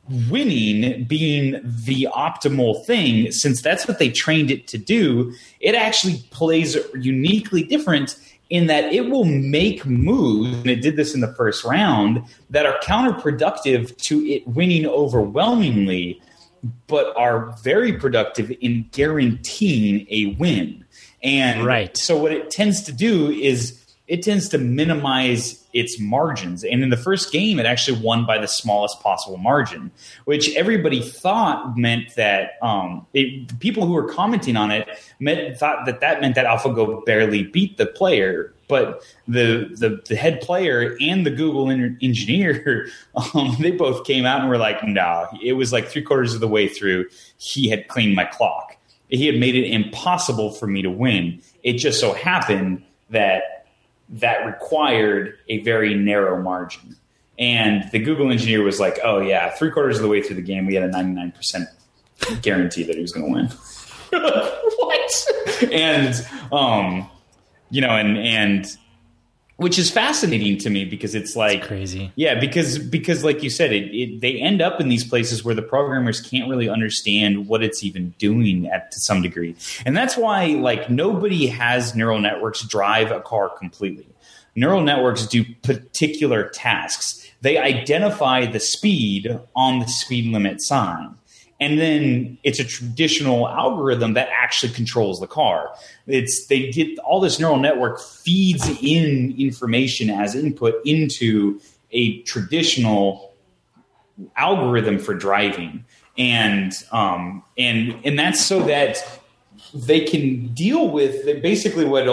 winning being the optimal thing, since that's what they trained it to do, it actually plays uniquely different in that it will make moves, and it did this in the first round, that are counterproductive to it winning overwhelmingly, but are very productive in guaranteeing a win. And so what it tends to do is it tends to minimize its margins. And in the first game, it actually won by the smallest possible margin, which everybody thought meant that people who were commenting on it thought that meant that AlphaGo barely beat the player. But the head player and the Google engineer, they both came out and were like, no, it was like 3/4 of the way through. He had cleaned my clock. He had made it impossible for me to win. It just so happened that required a very narrow margin. And the Google engineer was like, oh yeah, 3/4 of the way through the game, we had a 99% guarantee that he was going to win. What? And, and which is fascinating to me because it's like crazy. Yeah, because like you said, they end up in these places where the programmers can't really understand what it's even doing to some degree. And that's why like nobody has neural networks drive a car completely. Neural networks do particular tasks. They identify the speed on the speed limit sign. And then it's a traditional algorithm that actually controls the car. They get all this neural network feeds in information as input into a traditional algorithm for driving, and that's so that they can deal with basically what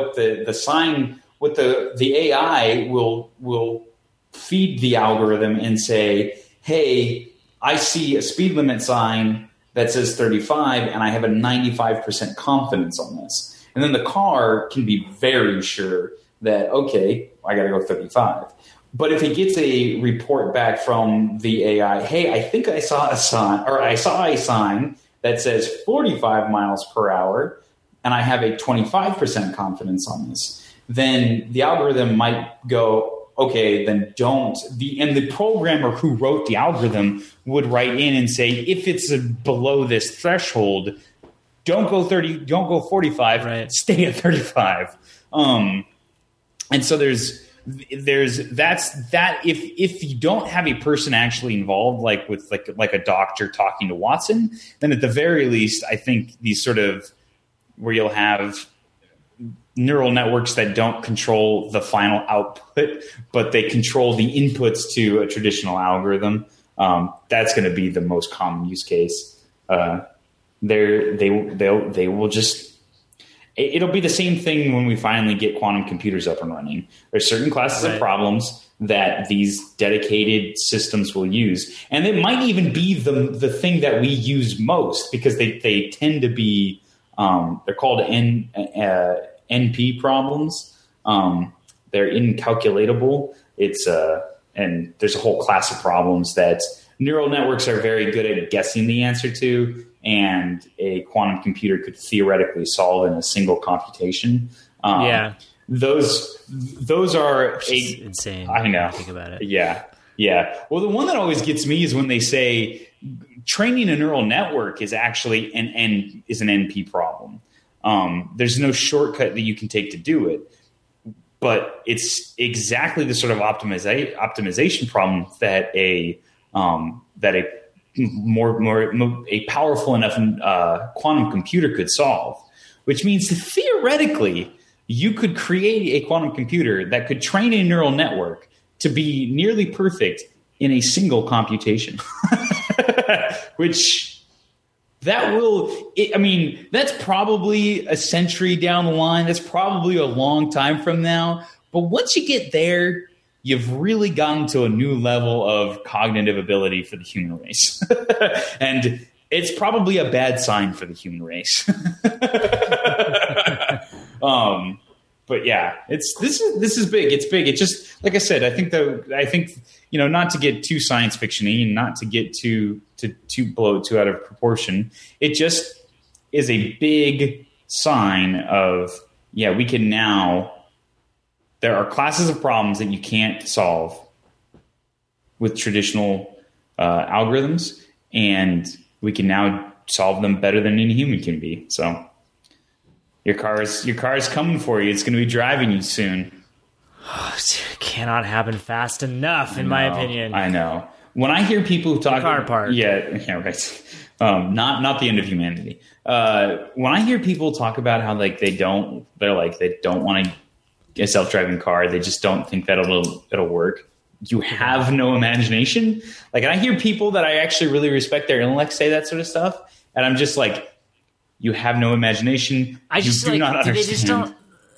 the AI will feed the algorithm and say, hey, I see a speed limit sign that says 35 and I have a 95% confidence on this. And then the car can be very sure that, okay, I got to go 35. But if it gets a report back from the AI, hey, I think I saw a sign that says 45 miles per hour and I have a 25% confidence on this, then the algorithm might go, okay, then don't. And the programmer who wrote the algorithm would write in and say, if it's below this threshold, don't go 30, don't go 45, right. Stay at 35. And so there's that. If you don't have a person actually involved, like with like a doctor talking to Watson, then at the very least, I think these sort of where you'll have neural networks that don't control the final output, but they control the inputs to a traditional algorithm. That's going to be the most common use case. They will just. It'll be the same thing when we finally get quantum computers up and running. There's certain classes of problems that these dedicated systems will use, and it might even be the thing that we use most because they tend to be. They're called NP problems. They're incalculatable. And there's a whole class of problems that neural networks are very good at guessing the answer to, and a quantum computer could theoretically solve in a single computation. Those are insane. I know. Think about it. Yeah. Well, the one that always gets me is when they say training a neural network is actually an NP problem. There's no shortcut that you can take to do it, but it's exactly the sort of optimization problem that a powerful enough quantum computer could solve. Which means theoretically, you could create a quantum computer that could train a neural network to be nearly perfect in a single computation, which. That's probably a century down the line. That's probably a long time from now. But once you get there, you've really gotten to a new level of cognitive ability for the human race. And it's probably a bad sign for the human race. But yeah, this is big. It's big. It just, like I said, I think not to get too science fiction-y and not to get too blow it too out of proportion. It just is a big sign of, we can now, there are classes of problems that you can't solve with traditional algorithms, and we can now solve them better than any human can be. So your car is coming for you. It's going to be driving you soon. It cannot happen fast enough, in my opinion. I know. When I hear people talk, the car part, yeah, right. Not the end of humanity. When I hear people talk about how they don't want to get a self-driving car, they just don't think that it'll work. You have no imagination. Like, and I hear people that I actually really respect their intellect say that sort of stuff, and I'm just like, you have no imagination. You do not understand. They just don't.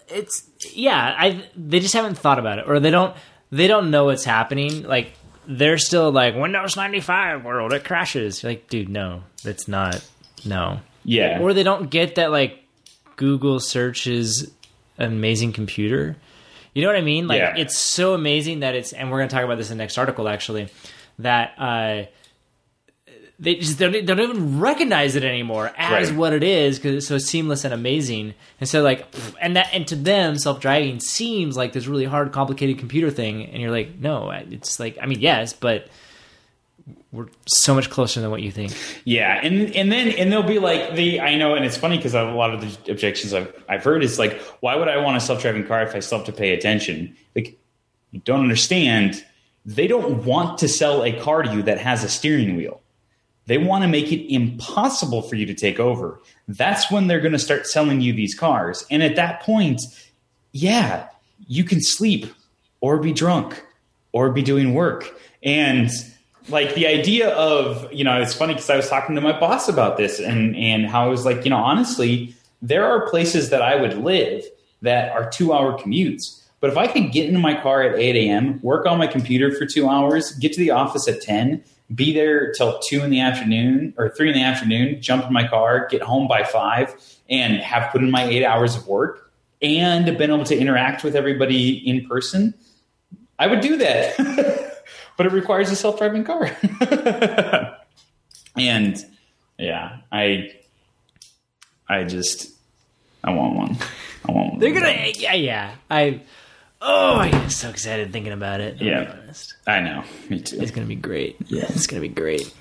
They just haven't thought about it, or they don't know what's happening. Like, they're still like, Windows 95 world, it crashes. You're like, dude, no, that's not. No. Yeah. Or they don't get that, like, Google searches an amazing computer. You know what I mean? Like, It's so amazing that and we're going to talk about this in the next article, actually, that they don't even recognize it anymore as what it is, because it's so seamless and amazing. And so, like, and to them, self-driving seems like this really hard, complicated computer thing. And you're like, no, it's like, I mean, yes, but we're so much closer than what you think. Yeah, and they'll be like, I know, and it's funny because a lot of the objections I've heard is like, why would I want a self-driving car if I still have to pay attention? Like, you don't understand. They don't want to sell a car to you that has a steering wheel. They want to make it impossible for you to take over. That's when they're going to start selling you these cars. And at that point, yeah, you can sleep or be drunk or be doing work. And like, the idea of, it's funny because I was talking to my boss about this and how I was like, honestly, there are places that I would live that are 2-hour commutes. But if I could get into my car at 8 a.m., work on my computer for 2 hours, get to the office at 10, be there till 2 in the afternoon or 3 in the afternoon, jump in my car, get home by 5, and have put in my 8 hours of work and been able to interact with everybody in person, I would do that. But it requires a self-driving car. And yeah, I want one. They're gonna, yeah. I get so excited thinking about it. To be honest. I know. Me too. It's gonna be great. Yeah, it's gonna be great.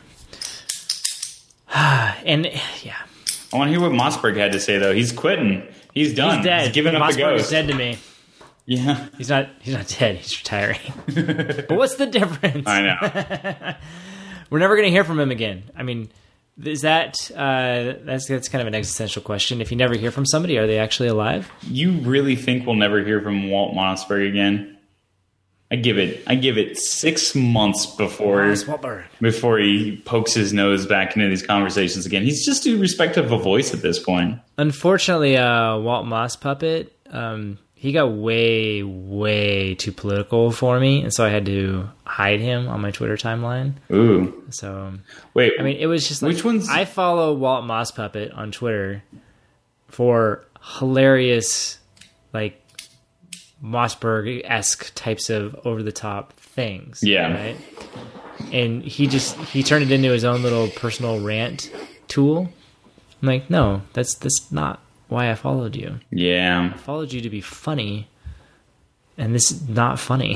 And yeah, I want to hear what Mossberg had to say though. He's quitting. He's done. He's dead. He's giving up the ghost. Mossberg said to me. Yeah. He's not dead. He's retiring. But what's the difference? I know. We're never going to hear from him again. I mean, is that's kind of an existential question. If you never hear from somebody, are they actually alive? You really think we'll never hear from Walt Mossberg again? I give it 6 months before he pokes his nose back into these conversations again. He's just too respectful of a voice at this point. Unfortunately, Walt Moss Puppet, he got way, way too political for me, and so I had to hide him on my Twitter timeline. Ooh. So wait, I mean, it was just like, which ones? I follow Walt Moss Puppet on Twitter for hilarious, like, Mossberg-esque types of over-the-top things. Yeah. Right? And he turned it into his own little personal rant tool. I'm like, no, that's not why I followed you. Yeah. I followed you to be funny, and this is not funny.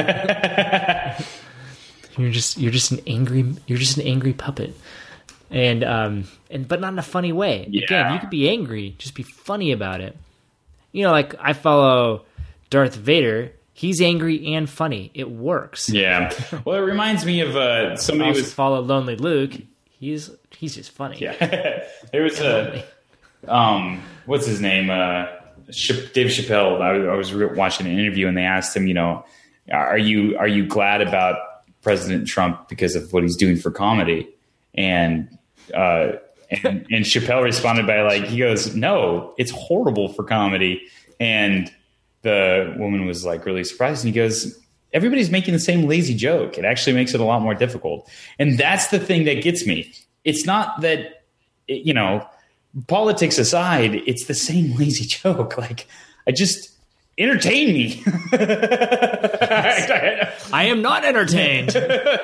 You're just an angry puppet. And but not in a funny way. Yeah. Again, you could be angry, just be funny about it. Like, I follow Darth Vader. He's angry and funny. It works. Yeah. Well, it reminds me of somebody I also follow Lonely Luke. He's just funny. Yeah. There was what's his name? Dave Chappelle. I was watching an interview and they asked him, are you glad about President Trump because of what he's doing for comedy? And Chappelle responded by he goes, no, it's horrible for comedy. And the woman was really surprised. And he goes, everybody's making the same lazy joke. It actually makes it a lot more difficult. And that's the thing that gets me. It's not that, politics aside, it's the same lazy joke. Entertain me. I am not entertained.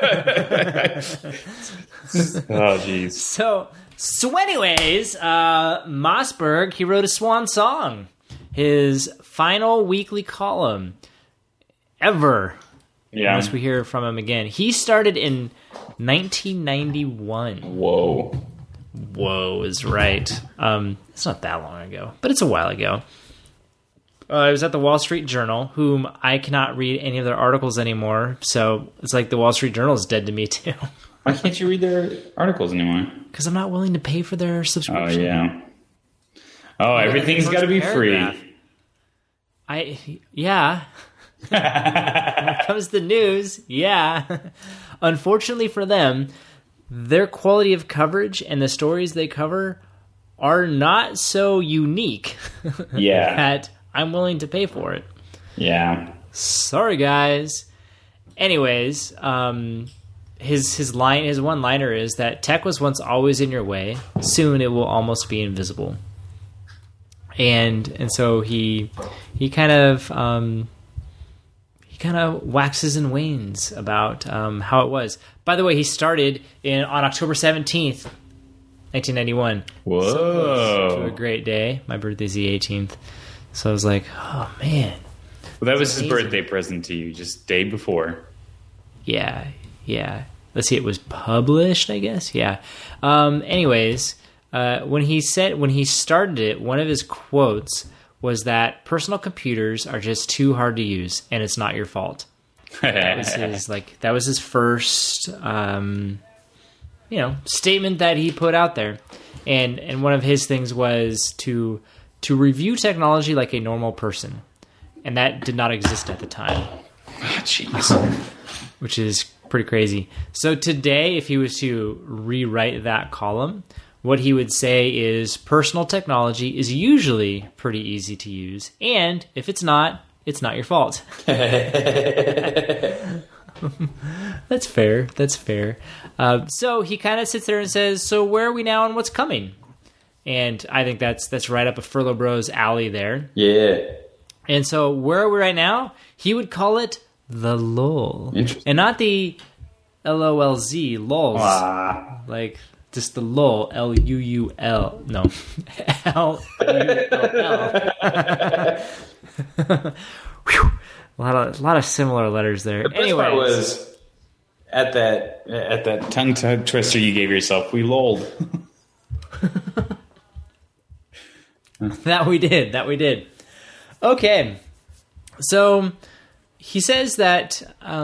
Oh, jeez. So anyways, Mossberg, he wrote a swan song. His final weekly column ever. Yeah. Unless we hear from him again. He started in 1991. Whoa is right. It's not that long ago, but it's a while ago. I was at the Wall Street Journal, whom I cannot read any of their articles anymore. So it's like the Wall Street Journal is dead to me too. Why can't you read their articles anymore? Because I'm not willing to pay for their subscription. Oh, yeah. Oh, everything's got to be free. Yeah. When it comes to news, yeah. Unfortunately for them, their quality of coverage and the stories they cover are not so unique. Yeah. That I'm willing to pay for it. Yeah. Sorry, guys. Anyways, his one-liner is that tech was once always in your way. Soon it will almost be invisible. And so he kind of waxes and wanes about how it was. By the way, he started on October 17th, 1991. Whoa. So close to a great day. My birthday's the 18th. So I was like, oh, man. Well, that was his birthday present to you, just day before. Yeah. Let's see, it was published, I guess? Yeah. Anyways, when he started it, one of his quotes was that personal computers are just too hard to use, and it's not your fault. That was his first, statement that he put out there, and one of his things was to review technology like a normal person, and that did not exist at the time. Jeez, which is pretty crazy. So today, if he was to rewrite that column, what he would say is personal technology is usually pretty easy to use, and if it's not your fault. That's fair. So he kind of sits there and says, so where are we now and what's coming? And I think that's right up a Furlough Bros alley there. Yeah. And so where are we right now? He would call it the lull. And not the LOLZ, lulls. Ah. Like just the lull, LUUL. No. LULL. A lot of similar letters there. The best part was at that tongue twister you gave yourself, we lolled. That we did. Okay. So he says that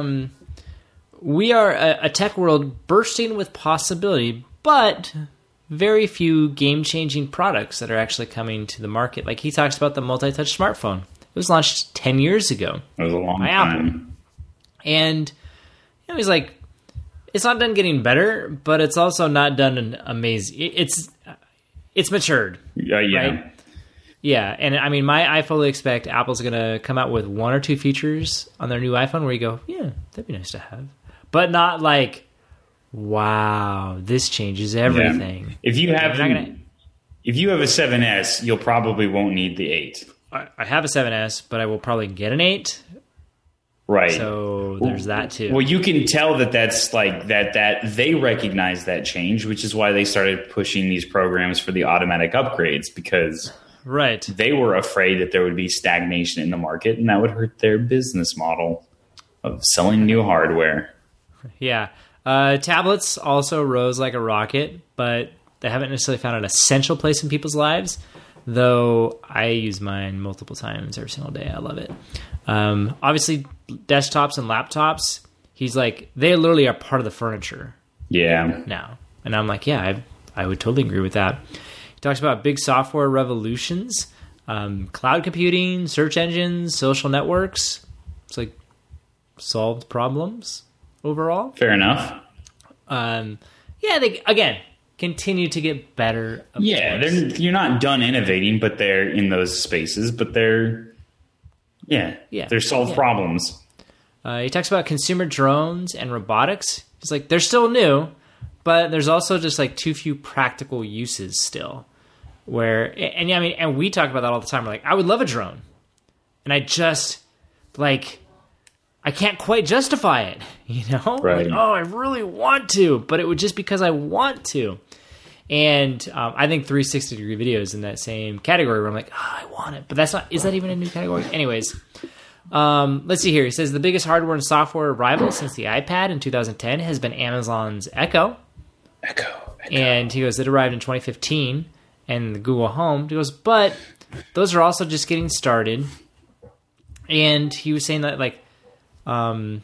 we are a tech world bursting with possibility, but very few game-changing products that are actually coming to the market. Like he talks about the multi-touch smartphone. It was launched 10 years ago. It was a long time. And he's like, it's not done getting better, but it's also not done amazing. It's matured. Yeah. Right? Yeah, and I mean, I fully expect Apple's going to come out with one or two features on their new iPhone where you go, yeah, that'd be nice to have. But not like, wow, this changes everything. Yeah. If you have a 7S, you'll probably won't need the 8. I have a 7S, but I will probably get an 8. Right. So there's that too. Well, you can tell that's like that they recognize that change, which is why they started pushing these programs for the automatic upgrades, because right. They were afraid that there would be stagnation in the market, and that would hurt their business model of selling new hardware. Yeah. Tablets also rose like a rocket, but they haven't necessarily found an essential place in people's lives, though I use mine multiple times every single day. I love it. Obviously, desktops and laptops, he's like, they literally are part of the furniture. Yeah. Now. And I'm like, yeah, I would totally agree with that. He talks about big software revolutions, cloud computing, search engines, social networks. It's like solved problems overall. Fair enough. Yeah, they, again, continue to get better. Yeah, you're not done innovating, but they're in those spaces, but they're solved problems. He talks about consumer drones and robotics. He's like, they're still new, but there's also just like too few practical uses still. And we talk about that all the time. We're like, I would love a drone, and I just I can't quite justify it, Right. Like, oh, I really want to, but it would just because I want to. And I think 360-degree video is in that same category where I'm like, oh, I want it. But is that even a new category? Anyways, Let's see here. He says the biggest hardware and software rival since the iPad in 2010 has been Amazon's Echo. And he goes, it arrived in 2015, and the Google Home. He goes, but those are also just getting started. And he was saying that, like, are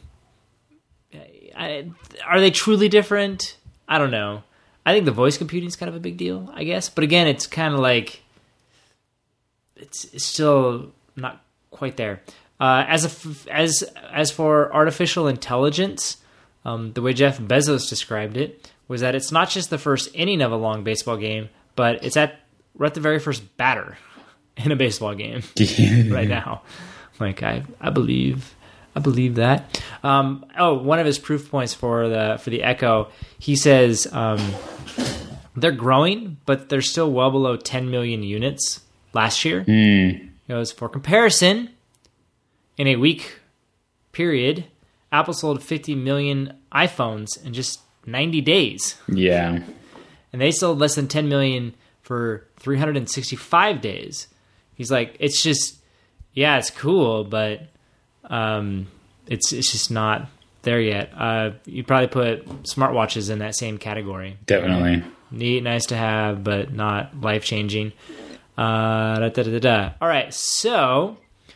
they truly different? I don't know. I think the voice computing is kind of a big deal, I guess. But again, it's kind of like it's still not quite there. As for artificial intelligence, the way Jeff Bezos described it was that it's not just the first inning of a long baseball game, but we're at the very first batter in a baseball game right now. Like I believe that. One of his proof points for the Echo, he says they're growing, but they're still well below 10 million units last year. He goes, for comparison, in a week period, Apple sold 50 million iPhones in just 90 days. Yeah. And they sold less than 10 million for 365 days. He's like, it's just, yeah, it's cool, but it's just not there yet. You'd probably put smartwatches in that same category. Definitely. Neat, nice to have, but not life-changing. All right, so...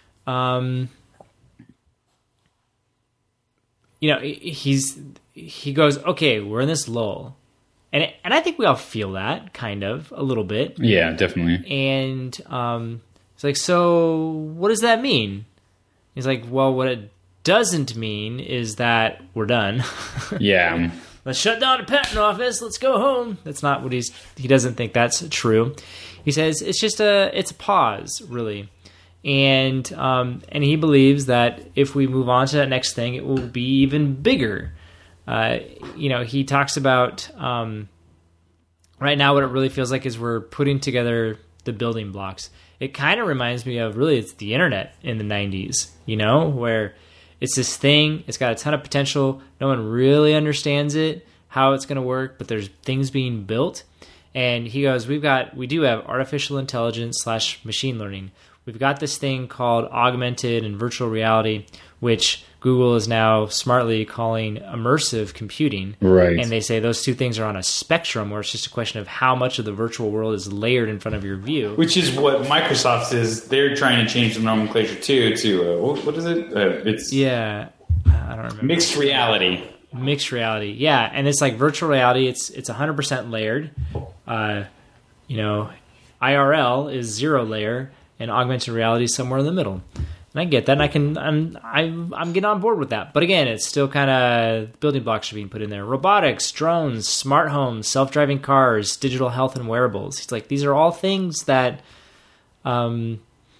he goes, okay, we're in this lull. And I think we all feel that, kind of, a little bit. Yeah, definitely. And it's like, so what does that mean? He's like, well, what it doesn't mean is that we're done. Yeah. Let's shut down the patent office. Let's go home. That's not what he doesn't think that's true. He says it's just it's a pause, really. And he believes that if we move on to that next thing, it will be even bigger. He talks about right now what it really feels like is we're putting together the building blocks. It kind of reminds me of really it's the internet in the 90s, where it's this thing, it's got a ton of potential. No one really understands it, how it's going to work, but there's things being built. And he goes, we do have artificial intelligence / machine learning. We've got this thing called augmented and virtual reality, which Google is now smartly calling immersive computing. Right. And they say those two things are on a spectrum where it's just a question of how much of the virtual world is layered in front of your view. Which is what Microsoft is. They're trying to change the nomenclature too to, what is it? It's I don't remember. Mixed reality. Mixed reality. Yeah. And it's like virtual reality. It's 100% layered. IRL is 0 layer. And augmented reality is somewhere in the middle. And I get that, and I'm getting on board with that. But again, it's still kind of building blocks are being put in there. Robotics, drones, smart homes, self-driving cars, digital health and wearables. It's like these are all things that they're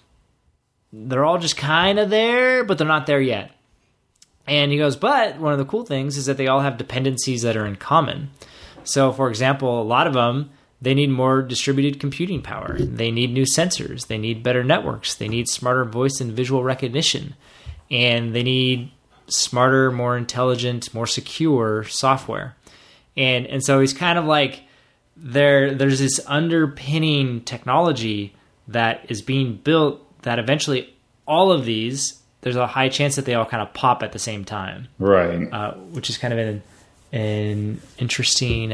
all just kind of there, but they're not there yet. And he goes, but one of the cool things is that they all have dependencies that are in common. So, for example, a lot of them, they need more distributed computing power. They need new sensors. They need better networks. They need smarter voice and visual recognition. And they need smarter, more intelligent, more secure software. And so he's kind of like, there's this underpinning technology that is being built that eventually all of these, there's a high chance that they all kind of pop at the same time. Right. Which is kind of an interesting...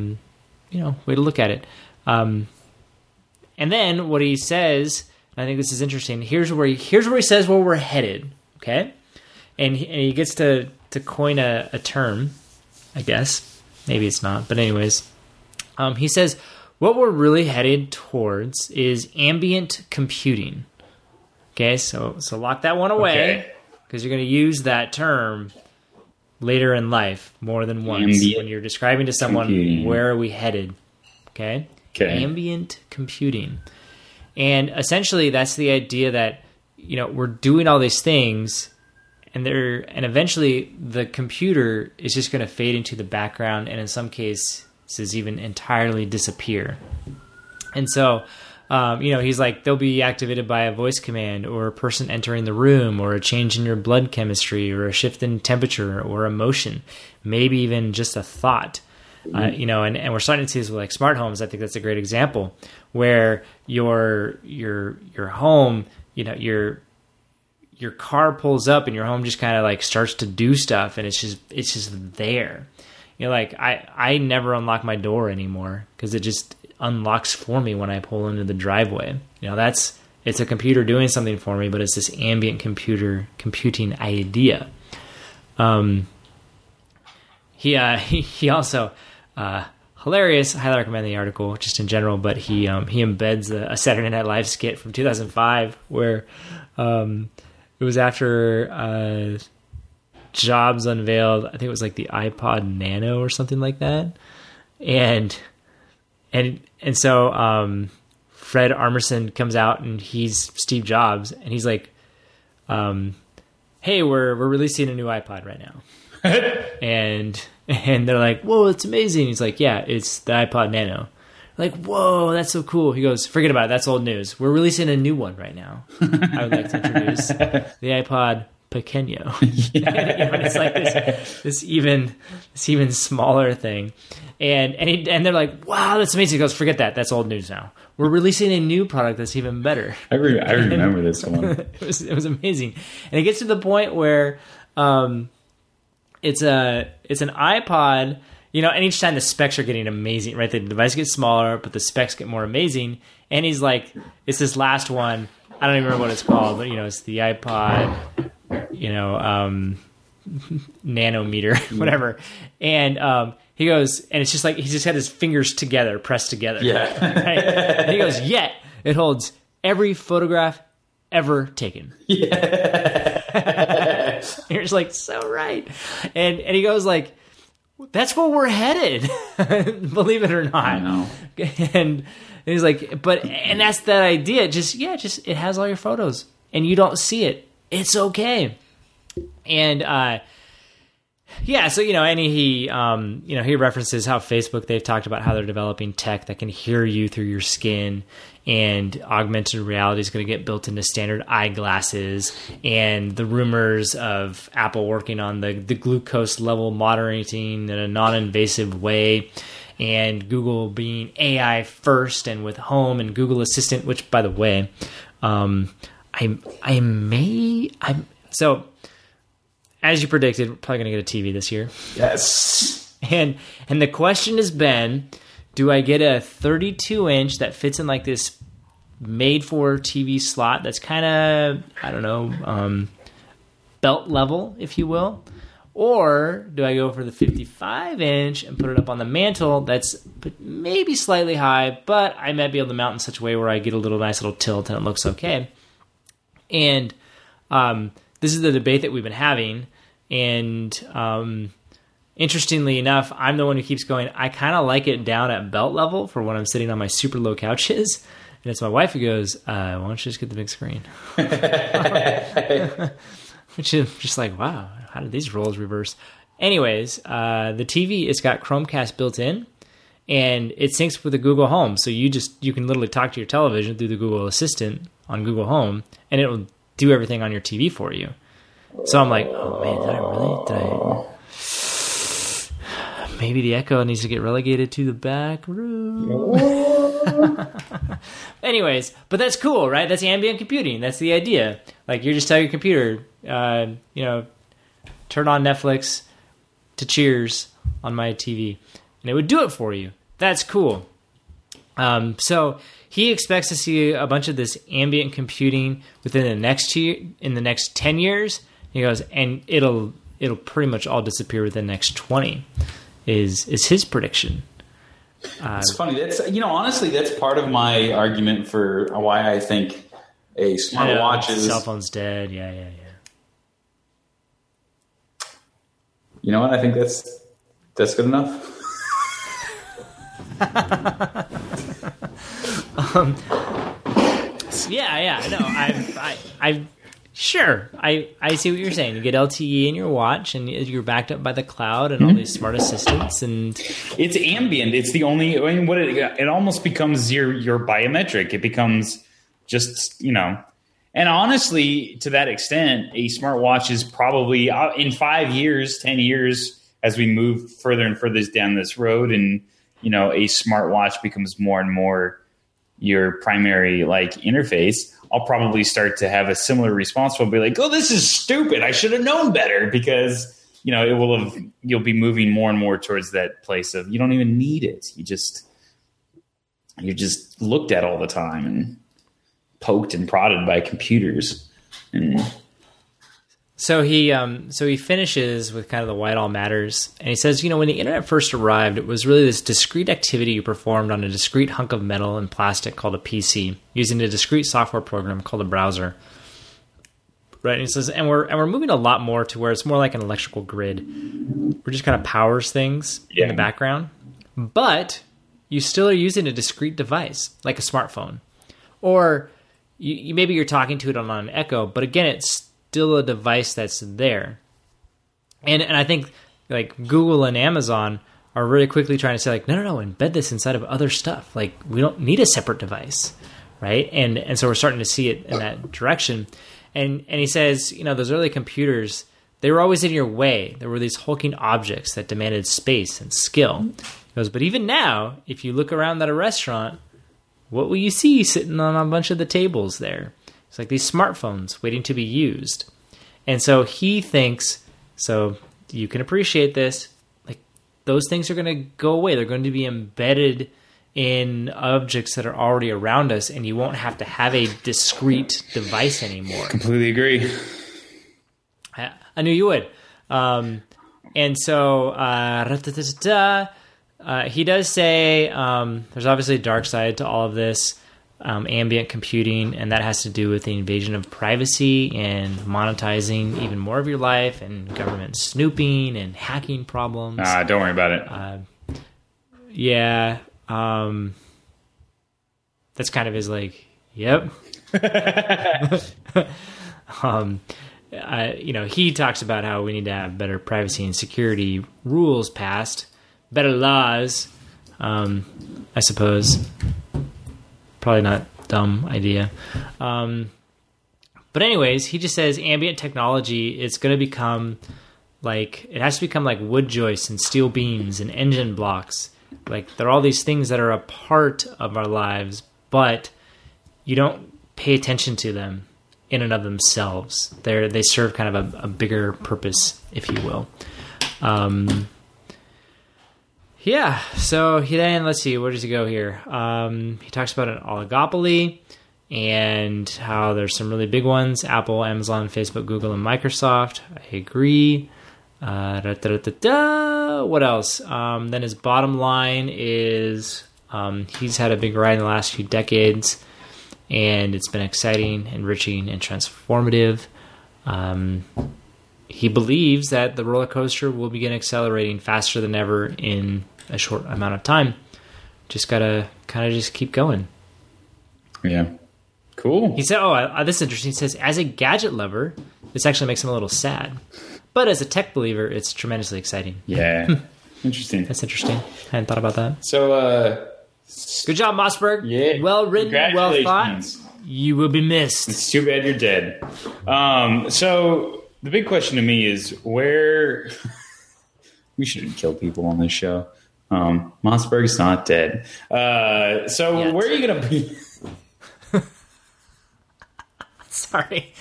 way to look at it. And then what he says, and I think this is interesting, here's where he says where we're headed, okay? And he gets to coin a term, I guess. Maybe it's not, but anyways. He says, what we're really headed towards is ambient computing. Okay, so lock that one away, because you're going to use that term later in life more than once when you're describing to someone computing. Where are we headed. Okay. Ambient computing. And essentially that's the idea that we're doing all these things and eventually the computer is just going to fade into the background and in some cases even entirely disappear. And so he's like, they'll be activated by a voice command or a person entering the room or a change in your blood chemistry or a shift in temperature or emotion, maybe even just a thought. And we're starting to see this with like smart homes. I think that's a great example where your home, you your car pulls up and your home just kind of like starts to do stuff, and it's just there. You know, like I never unlock my door anymore because it just unlocks for me when I pull into the driveway. You know, it's a computer doing something for me, but it's this ambient computing idea. He also hilarious. I highly recommend the article just in general, but he embeds a Saturday Night Live skit from 2005 where it was after Jobs unveiled, I think it was like the iPod Nano or something like that, and so Fred Armisen comes out and he's Steve Jobs, and he's like, "Hey, we're releasing a new iPod right now," and they're like, "Whoa, it's amazing!" He's like, "Yeah, it's the iPod Nano." Like, "Whoa, that's so cool." He goes, "Forget about it. That's old news. We're releasing a new one right now. I would like to introduce the iPod Pequeño." Yeah. It's like this even smaller thing, and they're like, "Wow, that's amazing." He goes, "Forget that. That's old news now. We're releasing a new product that's even better." I remember this one. It was amazing, and it gets to the point where it's an iPod. You know, and each time the specs are getting amazing, right? The device gets smaller, but the specs get more amazing. And he's like, it's this last one. I don't even remember what it's called, but, you know, it's the iPod, you know, nanometer, whatever. And he goes, and it's just like, he just had his fingers together, pressed together. Yeah. Right? And he goes, yet it holds every photograph ever taken. Yeah. You're just like, so right. And he goes like, that's where we're headed, believe it or not. I know. And he's like, and that's that idea. Just it has all your photos and you don't see it. It's okay. And, so, you know, and he references how Facebook, they've talked about how they're developing tech that can hear you through your skin, and augmented reality is going to get built into standard eyeglasses, and the rumors of Apple working on the glucose level monitoring in a non-invasive way, and Google being AI first and with Home and Google Assistant, which, by the way, so as you predicted, we're probably going to get a TV this year. Yes. And the question has been, do I get a 32-inch that fits in like this made-for TV slot that's kind of, I don't know, belt level, if you will? Or do I go for the 55-inch and put it up on the mantle that's maybe slightly high, but I might be able to mount in such a way where I get a nice little tilt and it looks okay? And this is the debate that we've been having, and interestingly enough, I'm the one who keeps going, I kind of like it down at belt level for when I'm sitting on my super low couches, and it's my wife who goes, why don't you just get the big screen? Which is just like, wow, how did these roles reverse? Anyways, the TV, it's got Chromecast built in, and it syncs with the Google Home, so you can literally talk to your television through the Google Assistant on Google Home, and it'll do everything on your TV for you. So I'm like, oh man, maybe the Echo needs to get relegated to the back room. Anyways, but that's cool, right? That's ambient computing. That's the idea. Like, you just tell your computer, turn on Netflix to Cheers on my TV, and it would do it for you. That's cool. So he expects to see a bunch of this ambient computing within the next 10 years. He goes, and it'll pretty much all disappear within the next 20. Is his prediction? It's funny. That's, honestly, that's part of my argument for why I think a smartwatch is cell phone's dead. Yeah. You know what? I think that's good enough. No, I see what you're saying. You get LTE in your watch, and you're backed up by the cloud and all these smart assistants, and it's ambient. It's the only. I mean, it almost becomes your biometric. It becomes just And honestly, to that extent, a smartwatch is probably in 5 years, 10 years, as we move further and further down this road, and a smartwatch becomes more and more your primary interface. I'll probably start to have a similar response. I'll be like, oh, this is stupid. I should have known better, because, you'll be moving more and more towards that place of you don't even need it. You're just looked at all the time and poked and prodded by computers. And So he finishes with kind of the why it all matters. And he says, when the internet first arrived, it was really this discrete activity you performed on a discrete hunk of metal and plastic called a PC, using a discrete software program called a browser. Right. And he says, and we're moving a lot more to where it's more like an electrical grid. We're just kind of powers things in the background. But you still are using a discrete device, like a smartphone. Or maybe you're talking to it on an Echo, but again, it's still a device that's there. And I think like Google and Amazon are really quickly trying to say like, no, embed this inside of other stuff. Like we don't need a separate device, right? And so we're starting to see it in that direction. And he says, those early computers, they were always in your way. There were these hulking objects that demanded space and skill. He goes, but even now, if you look around at a restaurant, what will you see sitting on a bunch of the tables there? It's like these smartphones waiting to be used. And so he thinks, so you can appreciate this, like those things are going to go away. They're going to be embedded in objects that are already around us, and you won't have to have a discrete device anymore. Completely agree. I knew you would. And so he does say there's obviously a dark side to all of this. Ambient computing, and that has to do with the invasion of privacy and monetizing even more of your life, and government snooping and hacking problems. Don't worry about it. Yeah. That's kind of his like, yep. He talks about how we need to have better privacy and security rules passed, better laws, I suppose. Probably not dumb idea. But anyways, he just says ambient technology is going to become it has to become like wood joists and steel beams and engine blocks. Like there are all these things that are a part of our lives, but you don't pay attention to them in and of themselves. They serve kind of a bigger purpose, if you will. Yeah, so let's see, where does he go here? He talks about an oligopoly and how there's some really big ones: Apple, Amazon, Facebook, Google, and Microsoft. I agree. What else? Then his bottom line is he's had a big ride in the last few decades, and it's been exciting, enriching, and transformative. He believes that the roller coaster will begin accelerating faster than ever in a short amount of time. Just gotta kind of just keep going. Yeah. Cool. He said, this is interesting. He says, as a gadget lover, this actually makes him a little sad. But as a tech believer, it's tremendously exciting. Yeah. Interesting. That's interesting. I hadn't thought about that. So, good job, Mossberg. Yeah. Well written, well thought. You will be missed. It's too bad you're dead. So the big question to me is where we shouldn't kill people on this show. Mossberg's not dead. So yet. Where are you going to be? Sorry.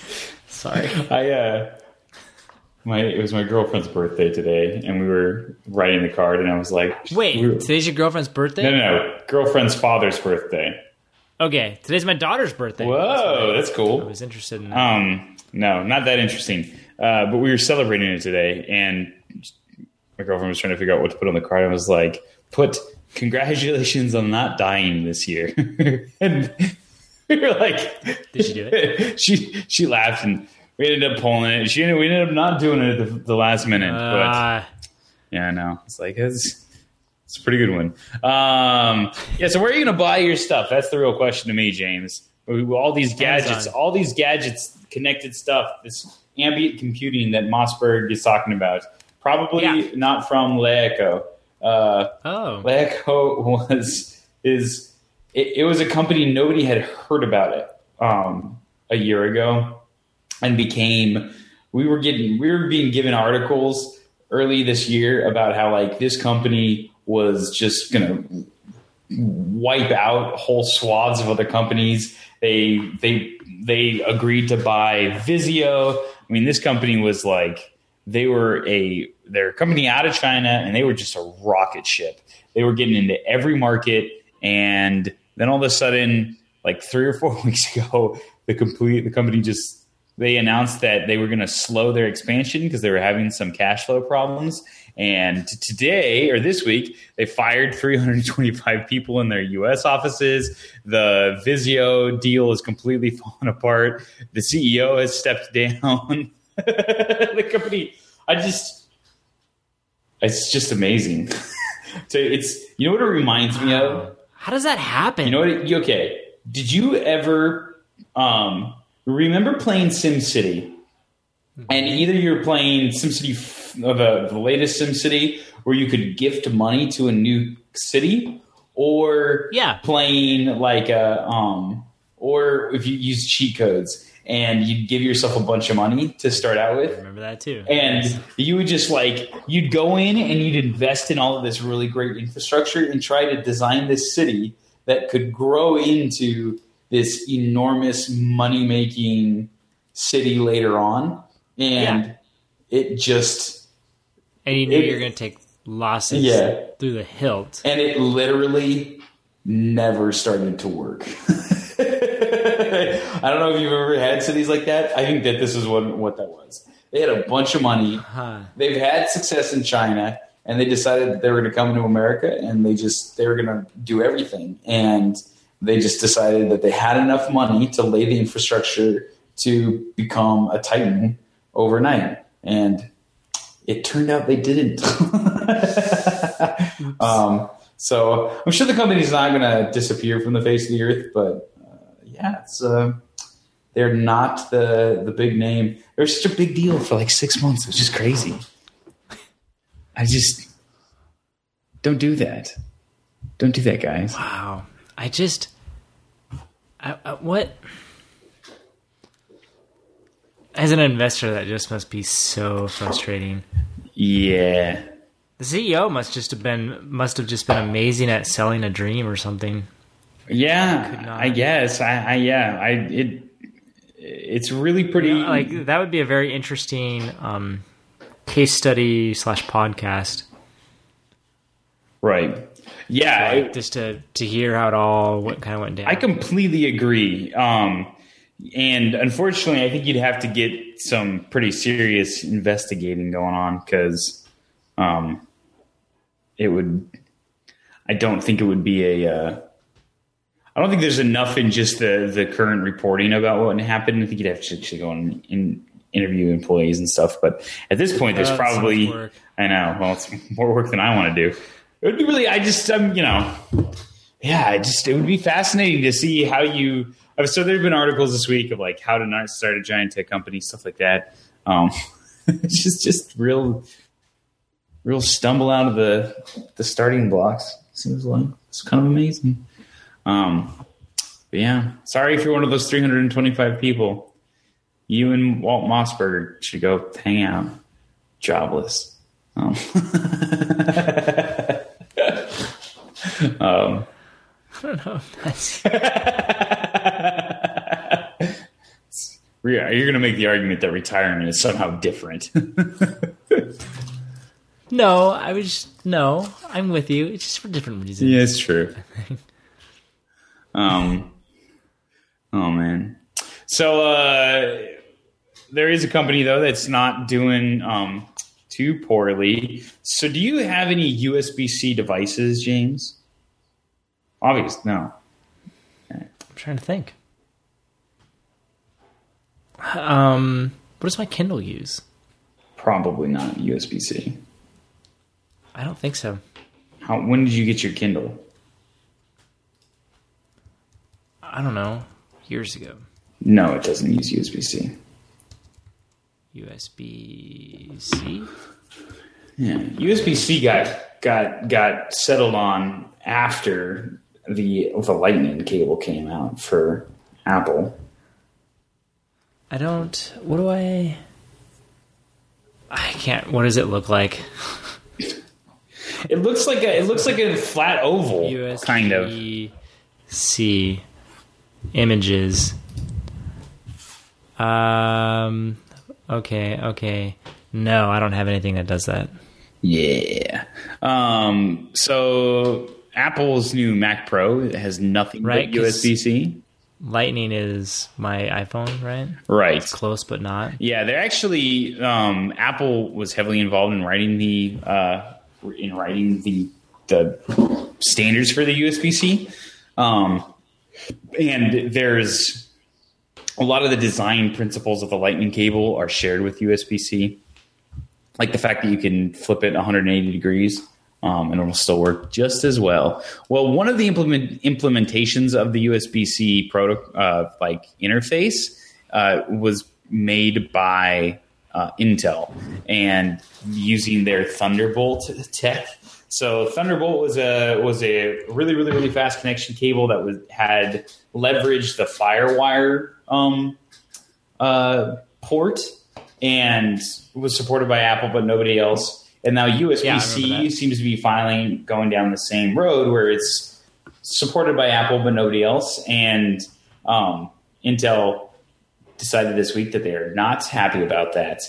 It was my girlfriend's birthday today, and we were writing the card, and I was like, wait, today's your girlfriend's birthday? No. Girlfriend's father's birthday. Okay, today's my daughter's birthday. Whoa, that's cool. I was interested in that. No, not that interesting. But we were celebrating it today, and my girlfriend was trying to figure out what to put on the card. I was like, put congratulations on not dying this year. And we were like, did she do it? She laughed, and we ended up pulling it. We ended up not doing it at the last minute. But yeah, I know. It's like, it's a pretty good one. So where are you going to buy your stuff? That's the real question to me, James. All these gadgets, connected stuff, this ambient computing that Mossberg is talking about. Probably not from Leeco. Leeco it was a company nobody had heard about it a year ago, and we were being given articles early this year about how like this company was just gonna wipe out whole swaths of other companies. They they agreed to buy Vizio. I mean, this company was like, they're a company out of China, and they were just a rocket ship. They were getting into every market, and then all of a sudden, like 3 or 4 weeks ago, the company just, they announced that they were going to slow their expansion because they were having some cash flow problems. And today, or this week, they fired 325 people in their U.S. offices. The Vizio deal is completely fallen apart. The CEO has stepped down. The company, it's just amazing. So you know what it reminds me of? How does that happen? You know what? Okay. Did you ever remember playing SimCity? And either you're playing SimCity, the latest SimCity, where you could gift money to a new city, or playing like or if you use cheat codes and you'd give yourself a bunch of money to start out with. I remember that too. And you would just you'd go in and you'd invest in all of this really great infrastructure and try to design this city that could grow into this enormous money-making city later on. And it just... And you knew you were going to take losses through the hilt. And it literally never started to work. I don't know if you've ever had cities like that. I think that this is what that was. They had a bunch of money. They've had success in China, and they decided that they were going to come to America, and they were going to do everything. And they just decided that they had enough money to lay the infrastructure to become a titan overnight. And it turned out they didn't. So I'm sure the company's not going to disappear from the face of the earth, but they're not the big name. They're such a big deal for like 6 months. It's just crazy. I just don't do that. Don't do that, guys. Wow. What? As an investor, that just must be so frustrating. Yeah. The CEO must have just been amazing at selling a dream or something. Yeah, I guess. It's really pretty. Like that would be a very interesting case study / podcast. Right. Yeah. So just to hear how what kind of went down. I completely agree. And unfortunately, I think you'd have to get some pretty serious investigating going on because it would. I don't think it would be I don't think there's enough in just the current reporting about what happened. I think you'd have to actually go and interview employees and stuff. But at this point, there's probably so much work. I know. Well, it's more work than I want to do. It would be really. It would be fascinating to see how you. So there have been articles this week of like how to not start a giant tech company, stuff like that. It's just real stumble out of the starting blocks. Seems like it's kind of amazing. But yeah, sorry if you're one of those 325 people. You and Walt Mossberger should go hang out, jobless. I don't know if that's... You're going to make the argument that retirement is somehow different. No, I'm with you. It's just for different reasons. Yeah, it's true. Oh man. So there is a company though that's not doing too poorly. So do you have any USB-C devices, James? Obvious, no. Okay. I'm trying to think. What does my Kindle use? Probably not USB-C. I don't think so. When did you get your Kindle? I don't know. Years ago. No, it doesn't use USB-C. USB-C? Yeah, USB-C got settled on after the Lightning cable came out for Apple. I can't. What does it look like? It looks like a flat oval, USB-C kind of. Images. Okay. No, I don't have anything that does that. Yeah. So Apple's new Mac Pro has nothing but USB-C. Lightning is my iPhone, right? Right. It's close, but not. Yeah, they're actually Apple was heavily involved in writing the standards for the USB-C, and there's a lot of the design principles of the Lightning cable are shared with USB-C, like the fact that you can flip it 180 degrees. And it will still work just as well. Well, one of the implementations of the USB-C interface was made by Intel and using their Thunderbolt tech. So Thunderbolt was a really, really, really fast connection cable that had leveraged the FireWire port and was supported by Apple, but nobody else. And now USB-C seems to be finally going down the same road where it's supported by Apple, but nobody else. And Intel decided this week that they are not happy about that.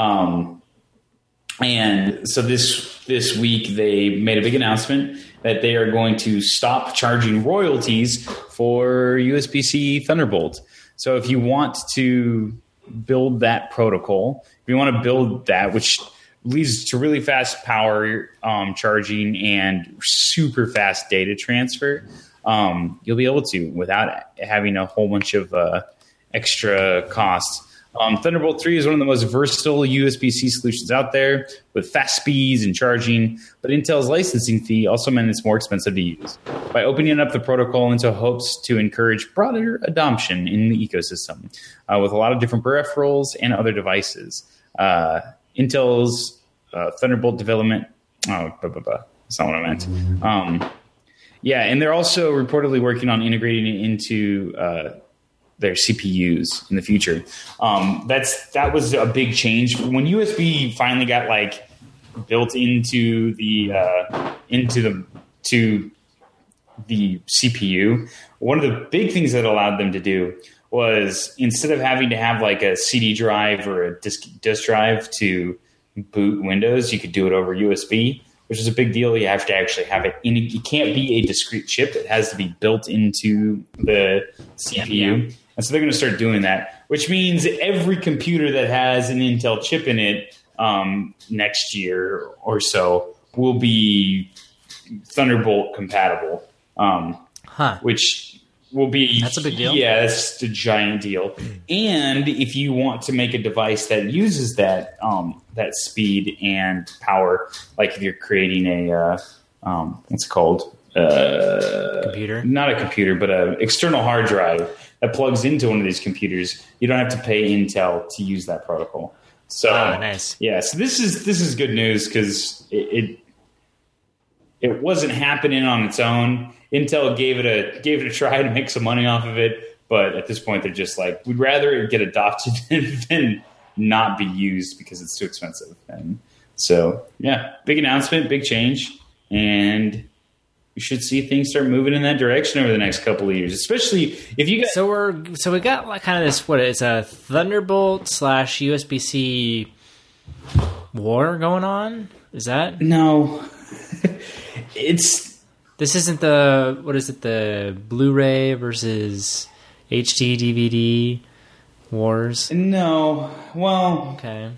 And so this week they made a big announcement that they are going to stop charging royalties for USB-C Thunderbolt. So if you want to build that protocol, if you want to build that, which leads to really fast power charging and super fast data transfer, you'll be able to without having a whole bunch of extra costs. Thunderbolt 3 is one of the most versatile USB-C solutions out there with fast speeds and charging, but Intel's licensing fee also meant it's more expensive to use. By opening up the protocol, Intel hopes to encourage broader adoption in the ecosystem with a lot of different peripherals and other devices. Intel's Thunderbolt development. That's not what I meant. And they're also reportedly working on integrating it into their CPUs in the future. That was a big change when USB finally got built into the CPU. One of the big things that allowed them to do was instead of having to have a CD drive or a disk drive to boot Windows, you could do it over USB, which is a big deal. You have to actually have it in. It can't be a discrete chip. It has to be built into the CPU. Yeah. And so they're going to start doing that, which means every computer that has an Intel chip in it next year or so will be Thunderbolt compatible, which will be... That's a big deal. Yeah, that's a giant deal. And if you want to make a device that uses that speed and power, like if you're creating a... what's it called? Computer? Not a computer, but an external hard drive that plugs into one of these computers, you don't have to pay Intel to use that protocol. So, nice. Yeah, so this is good news because it wasn't happening on its own. Intel gave it a try to make some money off of it, but at this point they're just we'd rather it get adopted than not be used because it's too expensive. And so, yeah, big announcement, big change, and we should see things start moving in that direction over the next couple of years, especially if you got... So we got kind of this, it's a Thunderbolt / USB-C war going on? Is that? No. This isn't the Blu-ray versus HD DVD wars? No. Well... Okay.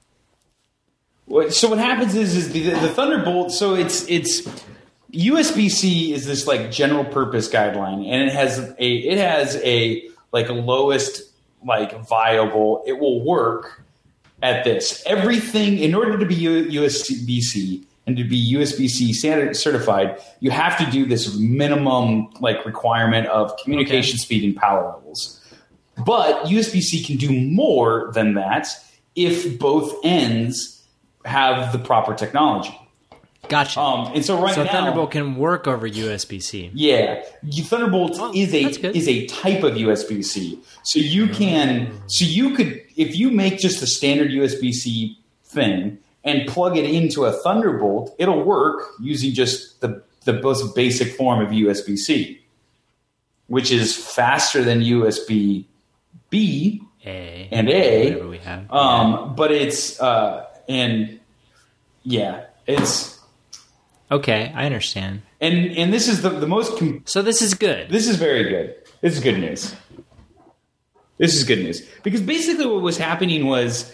So what happens is the Thunderbolt, so it's USB-C is this general purpose guideline, and it has a lowest viable. It will work at this. Everything in order to be USB-C and to be USB-C standard certified, you have to do this minimum requirement of communication speed and power levels. But USB-C can do more than that if both ends have the proper technology. Gotcha. And so now, Thunderbolt can work over USB-C. Yeah, Thunderbolt is a type of USB-C. So you could if you make just a standard USB-C thing and plug it into a Thunderbolt, it'll work using just the most basic form of USB-C, which is faster than USB-B. and A. Whatever we have. But it's it's okay. I understand. And this is the most. So this is good. This is very good. This is good news. This is good news because basically what was happening was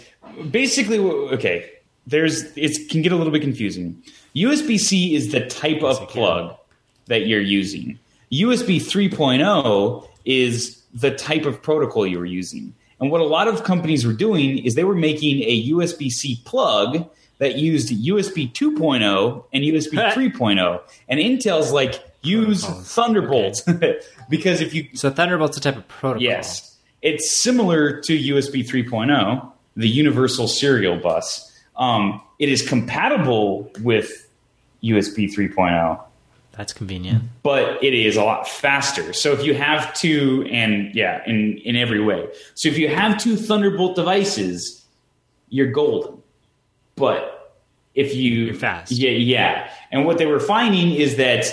it can get a little bit confusing. USB-C is the type of plug that you're using. USB 3.0 is the type of protocol you were using. And what a lot of companies were doing is they were making a USB-C plug that used USB 2.0 and USB 3.0. And Intel's like, use Thunderbolt. Okay. Because So Thunderbolt's a type of protocol. Yes. It's similar to USB 3.0, the universal serial bus. It is compatible with USB 3.0. That's convenient. But it is a lot faster. So if you have two, in every way. So if you have two Thunderbolt devices, you're golden. But if you're fast. Yeah. And what they were finding is that,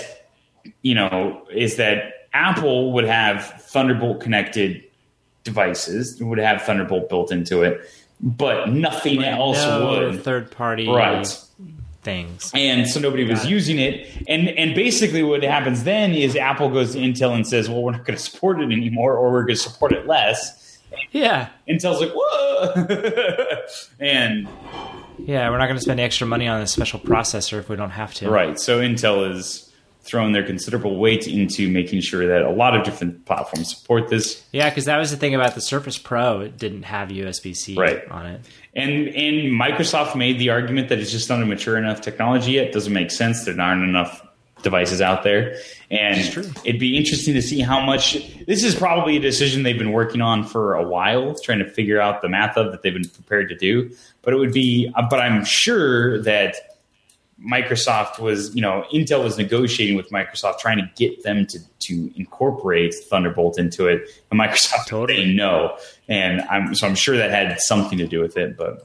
Apple would have Thunderbolt connected devices, would have Thunderbolt built into it, but nothing else would. Third party things. And so nobody was using it. And basically what happens then is Apple goes to Intel and says, well, we're not going to support it anymore, or we're going to support it less. Yeah. Intel's like, whoa. And yeah, we're not going to spend extra money on a special processor if we don't have to. Right. So Intel is throwing their considerable weight into making sure that a lot of different platforms support this. Yeah, because that was the thing about the Surface Pro. It didn't have USB-C on it. And Microsoft made the argument that it's just not a mature enough technology yet. It doesn't make sense. There aren't enough devices out there. And it'd be interesting to see how much. This is probably a decision they've been working on for a while, trying to figure out the math of that they've been prepared to do. But I'm sure that Microsoft was, Intel was negotiating with Microsoft, trying to get them to incorporate Thunderbolt into it. And Microsoft saying no. And I'm sure that had something to do with it. But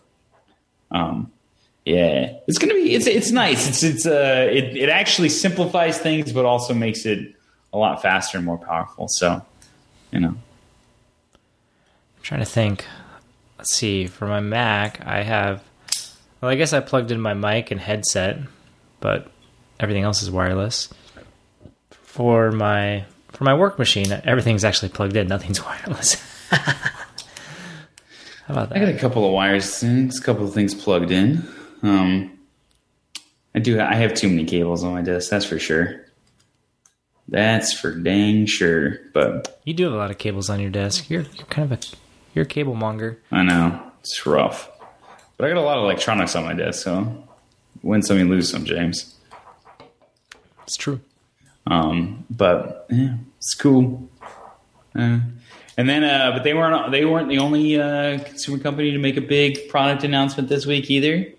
it's going to be, it's nice. It actually simplifies things, but also makes it a lot faster and more powerful. So, I'm trying to think. Let's see. For my Mac, I guess I plugged in my mic and headset, but everything else is wireless. For my work machine, everything's actually plugged in. Nothing's wireless. How about that? I got a couple of wires, a couple of things plugged in. I have too many cables on my desk, that's for sure. That's for dang sure. But you do have a lot of cables on your desk. You're a cable monger. I know. It's rough. But I got a lot of electronics on my desk, so win some, you lose some, James. It's true. But yeah, it's cool. And then, but they weren't the only consumer company to make a big product announcement this week either.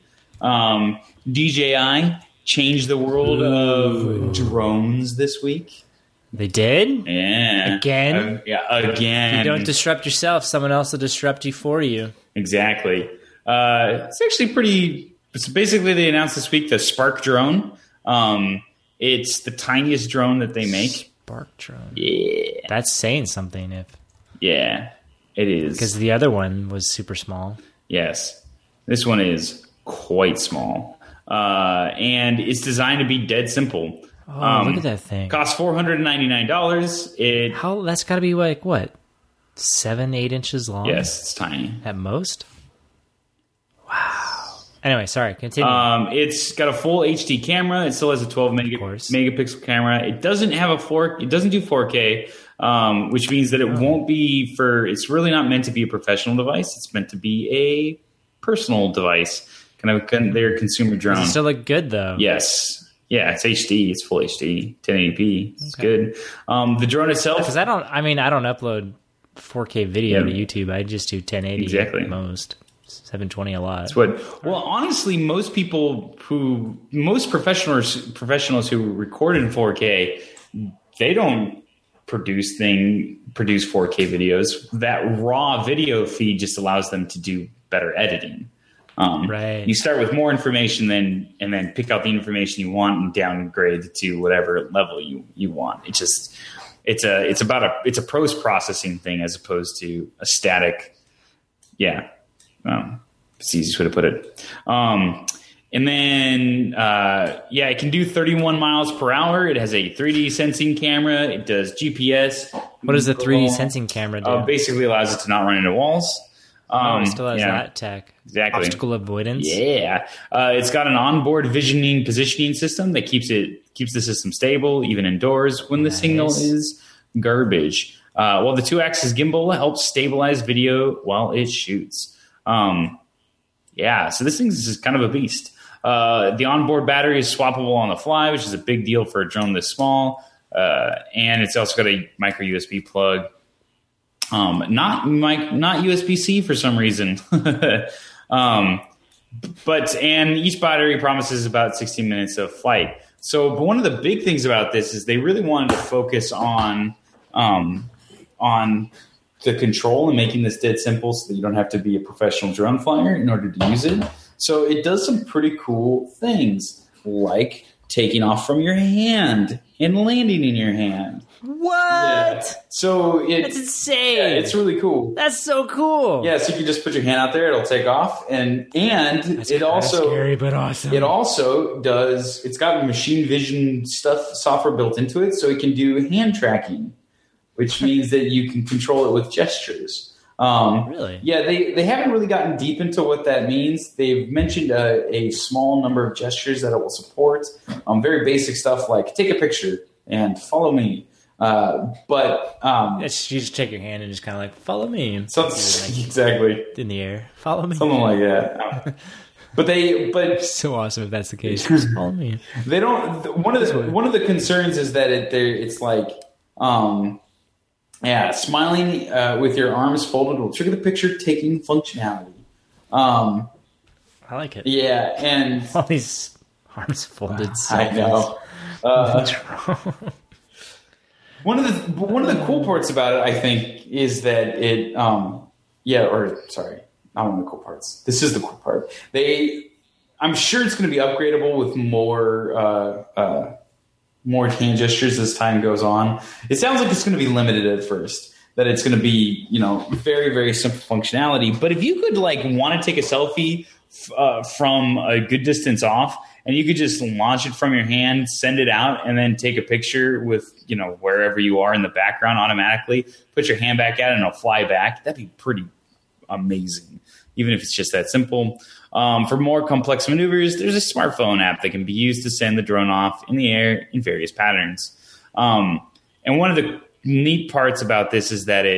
DJI changed the world of drones this week. They did? Yeah. Again? Again. If you don't disrupt yourself, someone else will disrupt you for you. Exactly. It's actually it's basically they announced this week the Spark drone. It's the tiniest drone that they make. Spark drone. Yeah. That's saying something Yeah, it is. Because the other one was super small. Yes. This one is quite small. And it's designed to be dead simple. Oh, look at that thing. Costs $499. That's got to be like, what? 7-8 inches long? Yes, it's tiny. At most? Wow. Anyway, sorry, continue. It's got a full HD camera. It still has a 12 megapixel camera. It doesn't have it doesn't do 4K, which means that it won't be it's really not meant to be a professional device. It's meant to be a personal device. Kind of their consumer drone. Does it still look good though? Yes. Yeah, it's HD. It's full HD, 1080p. It's good. The drone itself, because I don't upload 4K video to YouTube. I just do 1080 at most. 720 a lot. Honestly, most professionals who record in 4K, they don't produce 4K videos. That raw video feed just allows them to do better editing. Right. You start with more information and then pick out the information you want and downgrade to whatever level you want. It's a post processing thing as opposed to a static Yeah. It's the easiest way to put it. And then, it can do 31 miles per hour. It has a 3D sensing camera. It does GPS. What does the 3D sensing camera do? Basically allows it to not run into walls. It still has that tech. Exactly. Obstacle avoidance. Yeah. It's got an onboard visioning positioning system that keeps the system stable, even indoors, when the signal is garbage. While the 2-axis gimbal helps stabilize video while it shoots. So this thing is kind of a beast. The onboard battery is swappable on the fly, which is a big deal for a drone this small. And it's also got a micro USB plug. Not USB-C for some reason. And each battery promises about 16 minutes of flight. But one of the big things about this is they really wanted to focus on the control and making this dead simple so that you don't have to be a professional drone flyer in order to use it. So it does some pretty cool things, like taking off from your hand and landing in your hand. What? Yeah. So that's insane. Yeah, it's really cool. That's so cool. Yeah, so you can just put your hand out there, it'll take off, and that's it also scary but awesome. It also does. It's got machine vision software built into it, so it can do hand tracking, which means that you can control it with gestures. Really? Yeah, they haven't really gotten deep into what that means. They've mentioned a small number of gestures that it will support. Very basic stuff like take a picture and follow me. You just take your hand and just kind of like follow me. Exactly in the air, follow me, something like that. But so awesome if that's the case. Just follow me. They don't. One of the concerns is that it's like. Smiling with your arms folded will trigger the picture-taking functionality. I like it. Yeah, and all these arms folded. I know. What's wrong? One of the cool parts about it, I think, is that it. Not one of the cool parts. This is the cool part. I'm sure it's going to be upgradable with more hand gestures as time goes on. It sounds like it's going to be limited at first, that it's going to be, very, very simple functionality. But if you could want to take a selfie from a good distance off and you could just launch it from your hand, send it out, and then take a picture with, wherever you are in the background automatically, put your hand back out and it'll fly back. That'd be pretty amazing, even if it's just that simple. For more complex maneuvers, there's a smartphone app that can be used to send the drone off in the air in various patterns. And one of the neat parts about this is that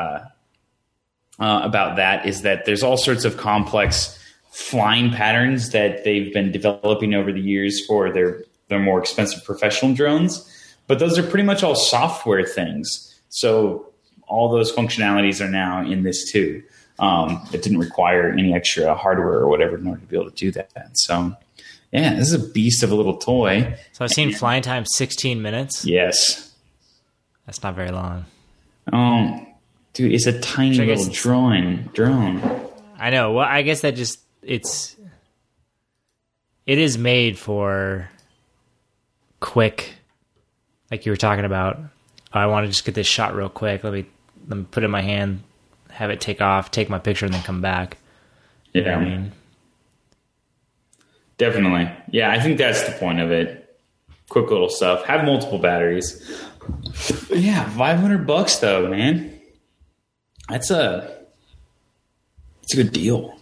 there's all sorts of complex flying patterns that they've been developing over the years for their more expensive professional drones. But those are pretty much all software things. So all those functionalities are now in this too. It didn't require any extra hardware or whatever in order to be able to do that. So, yeah, this is a beast of a little toy. So I've seen flying time 16 minutes. Yes. That's not very long. Oh, dude, it's a tiny little drone. I know. Well, I guess that it is made for quick, like you were talking about. I want to just get this shot real quick. Let me put it in my hand, have it take off, take my picture, and then come back. You know what I mean? Definitely. Yeah, I think that's the point of it. Quick little stuff. Have multiple batteries. Yeah, $500 though, man. It's a good deal.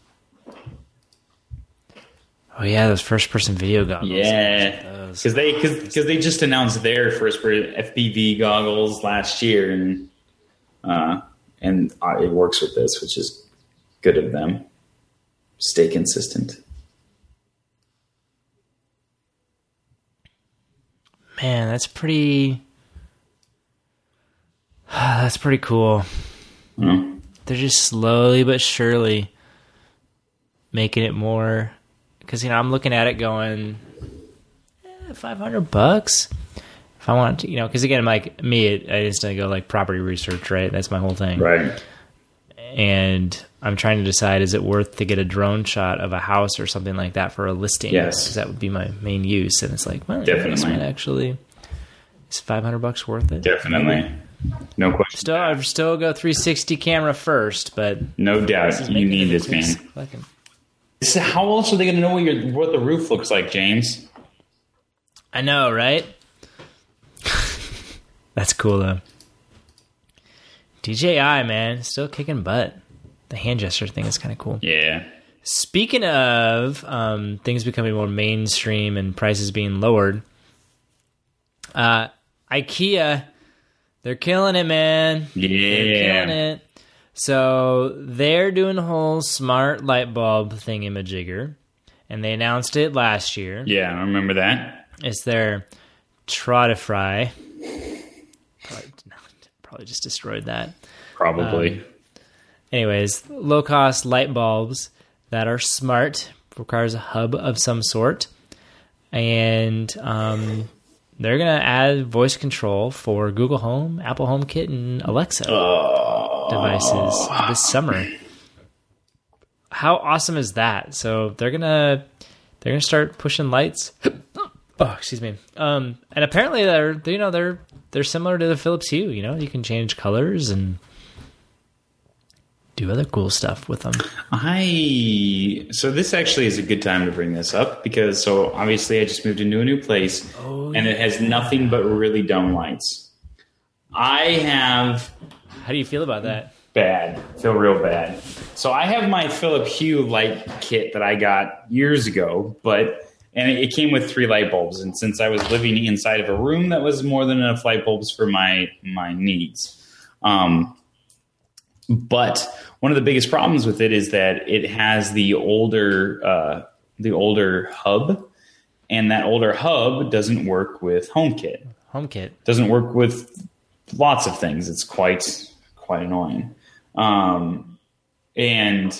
Oh yeah, those first-person video goggles. Yeah, because they just announced their first-person FPV goggles last year, and it works with this, which is good of them. Stay consistent. Man, that's pretty cool. Mm. They're just slowly but surely making it more, because I'm looking at it going, $500 if I want to, because again, like me, I instantly go like property research, right? That's my whole thing, right? And I'm trying to decide, is it worth to get a drone shot of a house or something like that for a listing? Yes, because that would be my main use. And it's like, well, definitely, this might actually, is $500 worth it? Definitely. No question. Still go 360 camera first, but no doubt you need this, man. How else are they going to know what the roof looks like, James? I know, right? That's cool, though. DJI, man, still kicking butt. The hand gesture thing is kind of cool. Yeah. Speaking of things becoming more mainstream and prices being lowered, IKEA, they're killing it, man. Yeah. They're killing it. So they're doing a whole smart light bulb thingamajigger, and they announced it last year. Yeah, I remember that. It's their Trotify. Probably just destroyed that. Probably. Anyways, low-cost light bulbs that are smart, requires a hub of some sort, and they're going to add voice control for Google Home, Apple HomeKit, and Alexa devices this summer. How awesome is that? So they're gonna start pushing lights. Oh, excuse me. And apparently they're similar to the Philips Hue. You know, you can change colors and do other cool stuff with them. So this actually is a good time to bring this up because obviously I just moved into a new place and it has nothing but really dumb lights. How do you feel about that? Bad. Feel real bad. So I have my Philips Hue light kit that I got years ago, and it came with 3 light bulbs. And since I was living inside of a room, that was more than enough light bulbs for my needs. But one of the biggest problems with it is that it has the older hub, and that older hub doesn't work with HomeKit. HomeKit Doesn't work with lots of things. It's quite annoying. And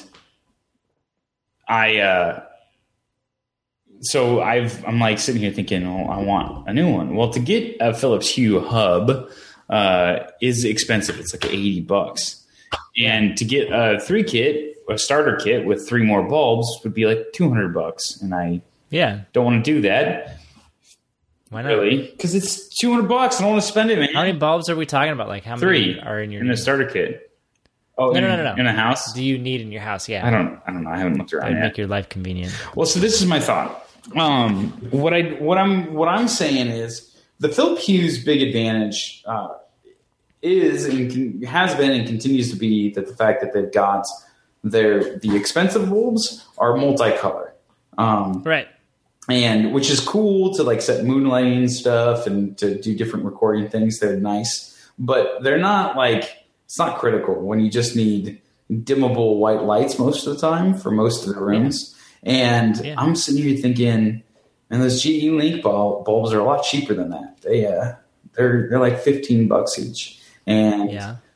I'm like sitting here thinking, I want a new one. Well, to get a Philips Hue hub is expensive. It's like $80. And to get a starter kit with 3 more bulbs would be like $200. And I don't want to do that. Why not? Really? Because it's $200. I don't want to spend it, man. How many bulbs are we talking about? Like how 3 many are in your a starter kit? Oh, no. In a house? Do you need in your house? Yeah. I don't know. I haven't looked around yet. Make your life convenient. Well, so this is my thought. What I'm saying is the Philips Hue's big advantage is and has been and continues to be that the fact that they've got the expensive bulbs are multicolor. Right. And which is cool to like set moonlighting stuff and to do different recording things. They're nice, but they're not it's not critical when you just need dimmable white lights most of the time for most of the rooms. Yeah. And I'm sitting here thinking, and those GE Link bulbs are a lot cheaper than that. They're like $15 each. And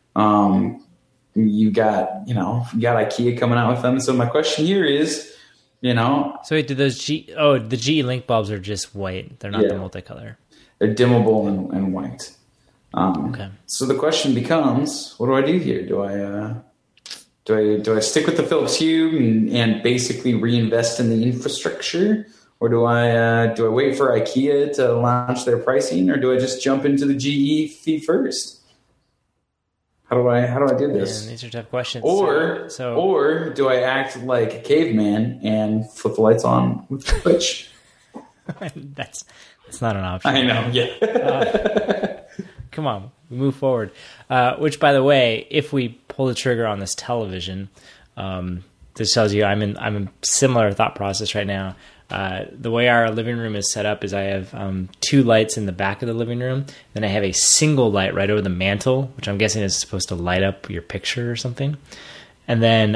you got IKEA coming out with them. So my question here is, so wait, do those the GE Link bulbs are just white? They're not the multicolor. They're dimmable and white. Okay. So the question becomes, what do I do here? Do I stick with the Philips Hue and basically reinvest in the infrastructure, or do I wait for IKEA to launch their pricing, or do I just jump into the GE fee first? How do I do this? Man, these are tough questions. Or do I act like a caveman and flip the lights on with the switch? That's not an option. I know. Yeah. Come on, we move forward. Which, by the way, if we pull the trigger on this television, this tells you I'm in a similar thought process right now. The way our living room is set up is I have 2 lights in the back of the living room. Then I have a single light right over the mantle, which I'm guessing is supposed to light up your picture or something. And then,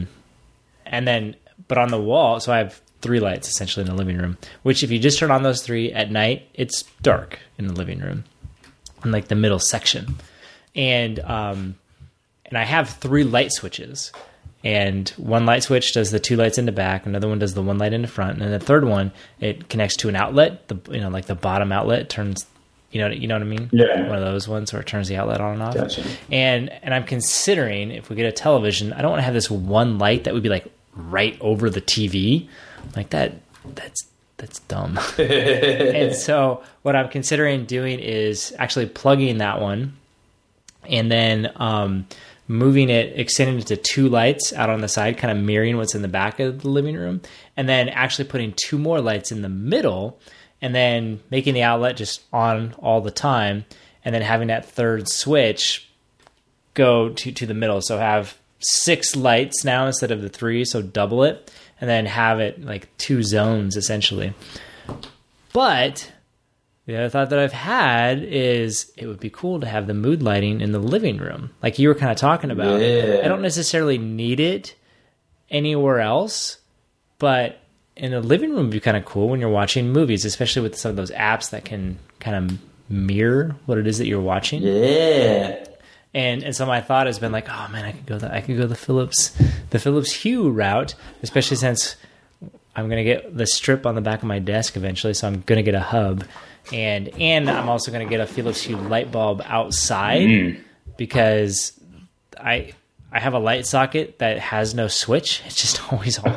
but on the wall, so I have 3 lights essentially in the living room, which if you just turn on those 3 at night, it's dark in the living room in like the middle section. And I have 3 light switches. And one light switch does the 2 lights in the back, another one does the 1 light in the front, and then the third one it connects to an outlet. Like the bottom outlet turns, you know what I mean? Yeah. One of those ones where it turns the outlet on and off. Gotcha. And I'm considering if we get a television, I don't want to have this one light that would be like right over the TV, like that. That's dumb. And so what I'm considering doing is actually plugging that one and then extending it to 2 lights out on the side, kind of mirroring what's in the back of the living room, and then actually putting 2 more lights in the middle, and then making the outlet just on all the time, and then having that third switch go to the middle. So have 6 lights now instead of the 3, so double it, and then have it like 2 zones essentially. But the other thought that I've had is it would be cool to have the mood lighting in the living room, like you were kind of talking about. Yeah. I don't necessarily need it anywhere else, but in the living room would be kind of cool when you're watching movies, especially with some of those apps that can kind of mirror what it is that you're watching. Yeah. And so my thought has been like, oh man, I could go the Philips Hue route, especially since I'm gonna get the strip on the back of my desk eventually, so I'm gonna get a hub, and I'm also gonna get a Philips Hue light bulb outside because I have a light socket that has no switch. It's just always on.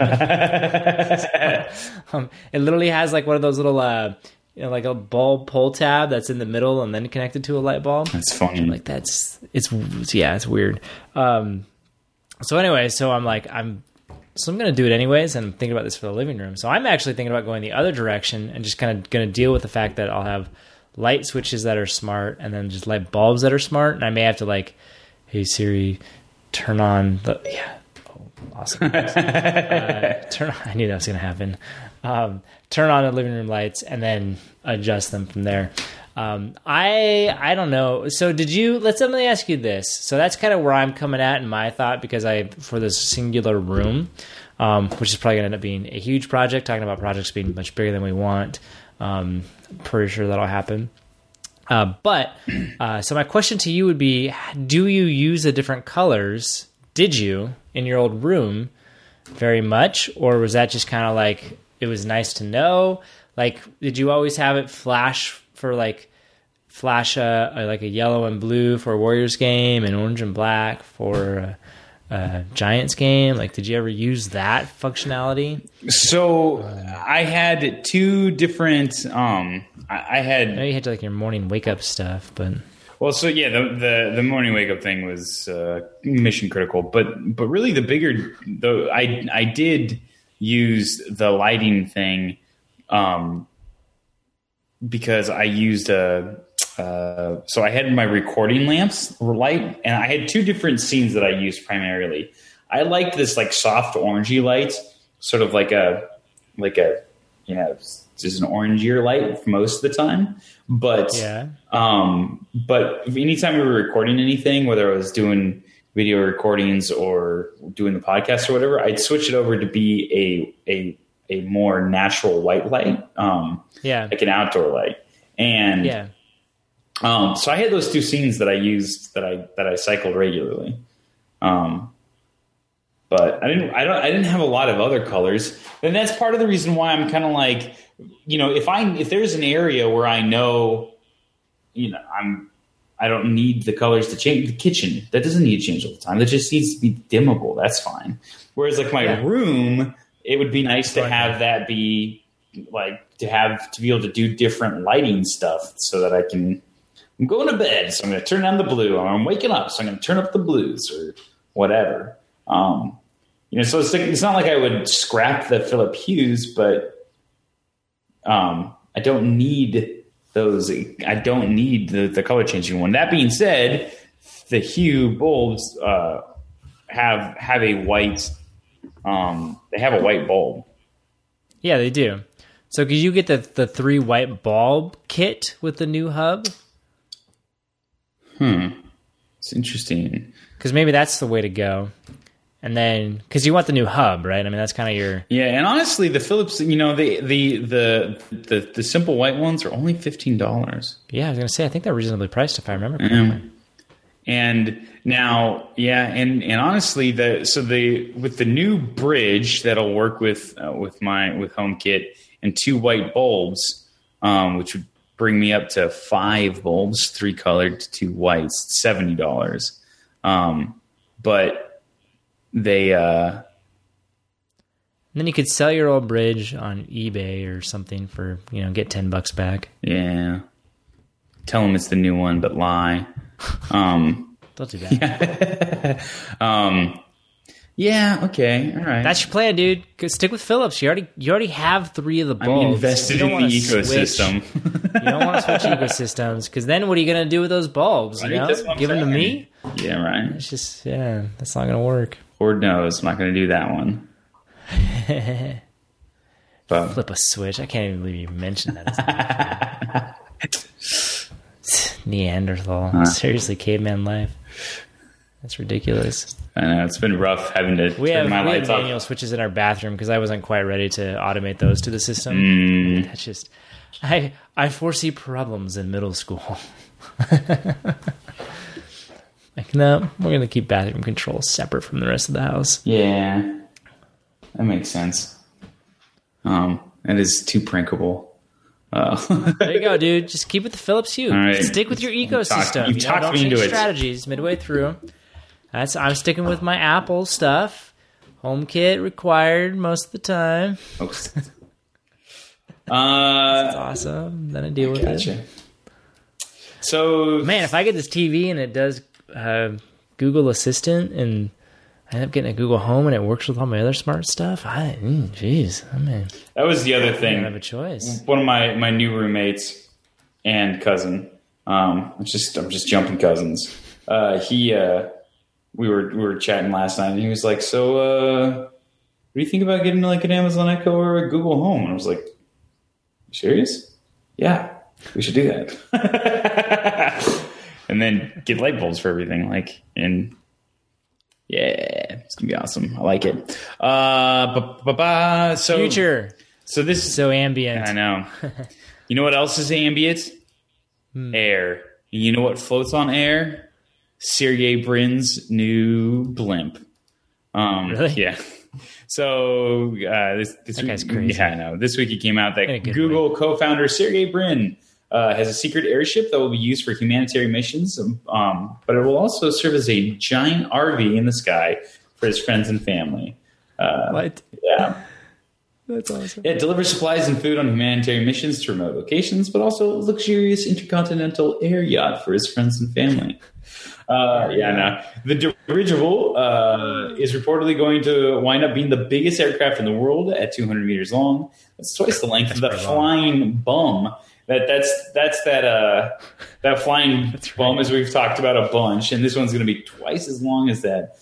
It literally has like one of those little like a bulb pull tab that's in the middle and then connected to a light bulb. That's funny. Like it's weird. So anyway, so I'm going to do it anyways, and I'm thinking about this for the living room. So I'm actually thinking about going the other direction and just kind of going to deal with the fact that I'll have light switches that are smart and then just light bulbs that are smart. And I may have to like, hey Siri, turn on the, awesome. I knew that was going to happen. Turn on the living room lights and then adjust them from there. I don't know. So let me ask you this. So that's kind of where I'm coming at in my thought, because for this singular room, which is probably going to end up being a huge project, talking about projects being much bigger than we want. Pretty sure that'll happen. So my question to you would be, do you use the different colors? Did you in your old room very much? Or was that just kind of like, it was nice to know? Like, did you always have it flash like a yellow and blue for a Warriors game and orange and black for a Giants game? Like, did you ever use that functionality? So I had 2 different. I know you had to like your morning wake up stuff, but the morning wake up thing was mission critical. But really I did use the lighting thing because I used so I had my recording lamps light, and I had 2 different scenes that I used primarily. I liked this like soft orangey light, sort of like a just an orangier light for most of the time. But but anytime we were recording anything, whether I was doing video recordings or doing the podcast or whatever, I'd switch it over to be a more natural white light, like an outdoor light. And so I had those 2 scenes that I used that I cycled regularly. But I didn't have a lot of other colors. And that's part of the reason why I'm kind of like, if there's an area where I know, I don't need the colors to change. The kitchen, that doesn't need to change all the time. That just needs to be dimmable. That's fine. Whereas like my room, it would be nice to have that be like to be able to do different lighting stuff so that I'm going to bed, so I'm going to turn down the blue. Or I'm waking up, so I'm going to turn up the blues or whatever. So it's not like I would scrap the Philip Hues, but I don't need those. I don't need the color changing one. That being said, the Hue bulbs have a white. They have a white bulb. Yeah, they do. So could you get the 3 white bulb kit with the new hub? It's interesting. Because maybe that's the way to go. And then, because you want the new hub, right? I mean, that's kind of your... Yeah, and honestly, the Philips, the simple white ones are only $15. Yeah, I was going to say, I think they're reasonably priced if I remember correctly. And now, and honestly, with the new bridge that'll work with HomeKit and 2 white bulbs, which would bring me up to 5 bulbs, 3 colored, 2 whites, $70. But they and then you could sell your old bridge on eBay or something for get $10 back. Yeah, tell them it's the new one, but lie. Don't do that. Yeah. Okay. All right. That's your plan, dude. Stick with Philips. You already have 3 of the bulbs. I'm invested in the ecosystem. You don't want to switch ecosystems because then what are you going to do with those bulbs? Right? You know? Give them to me? Yeah, right. It's just that's not going to work. Lord knows, I'm not going to do that one. But flip a switch. I can't even believe you mentioned that. Neanderthal. Seriously, caveman life. That's ridiculous. I know it's been rough having to turn my lights off. We have manual switches in our bathroom because I wasn't quite ready to automate those to the system. That's just I foresee problems in middle school. Like, no, we're gonna keep bathroom control separate from the rest of the house. Yeah, that makes sense. That is too prankable. There you go, dude. Just keep with the Philips Hue. Right. Stick with your ecosystem. You've talked me into it. Strategies midway through. I'm sticking with my Apple stuff. HomeKit required most of the time. That's awesome. Then I deal with it. So, man, if I get this TV and it does Google Assistant and I end up getting a Google Home and it works with all my other smart stuff, jeez, that was the other thing. I don't have a choice. One of my new roommates and cousin, I'm just jumping cousins. We were chatting last night, and he was like, "So, what do you think about getting like an Amazon Echo or a Google Home?" And I was like, "Serious? Yeah, we should do that." And then get light bulbs for everything, it's gonna be awesome. I like it. So future. So this is so ambient. I know. You know what else is ambient? Air. You know what floats on air? Sergey Brin's new blimp. Really? Yeah. So this that guy's crazy. Yeah, I know. This week it came out that Google co-founder Sergey Brin has a secret airship that will be used for humanitarian missions, but it will also serve as a giant RV in the sky for his friends and family. What? Yeah. That's awesome. It delivers supplies and food on humanitarian missions to remote locations, but also a luxurious intercontinental air yacht for his friends and family. The dirigible is reportedly going to wind up being the biggest aircraft in the world at 200 meters long. That's twice the length of the flying bum. That flying bum, as we've talked about a bunch, and this one's going to be twice as long as that.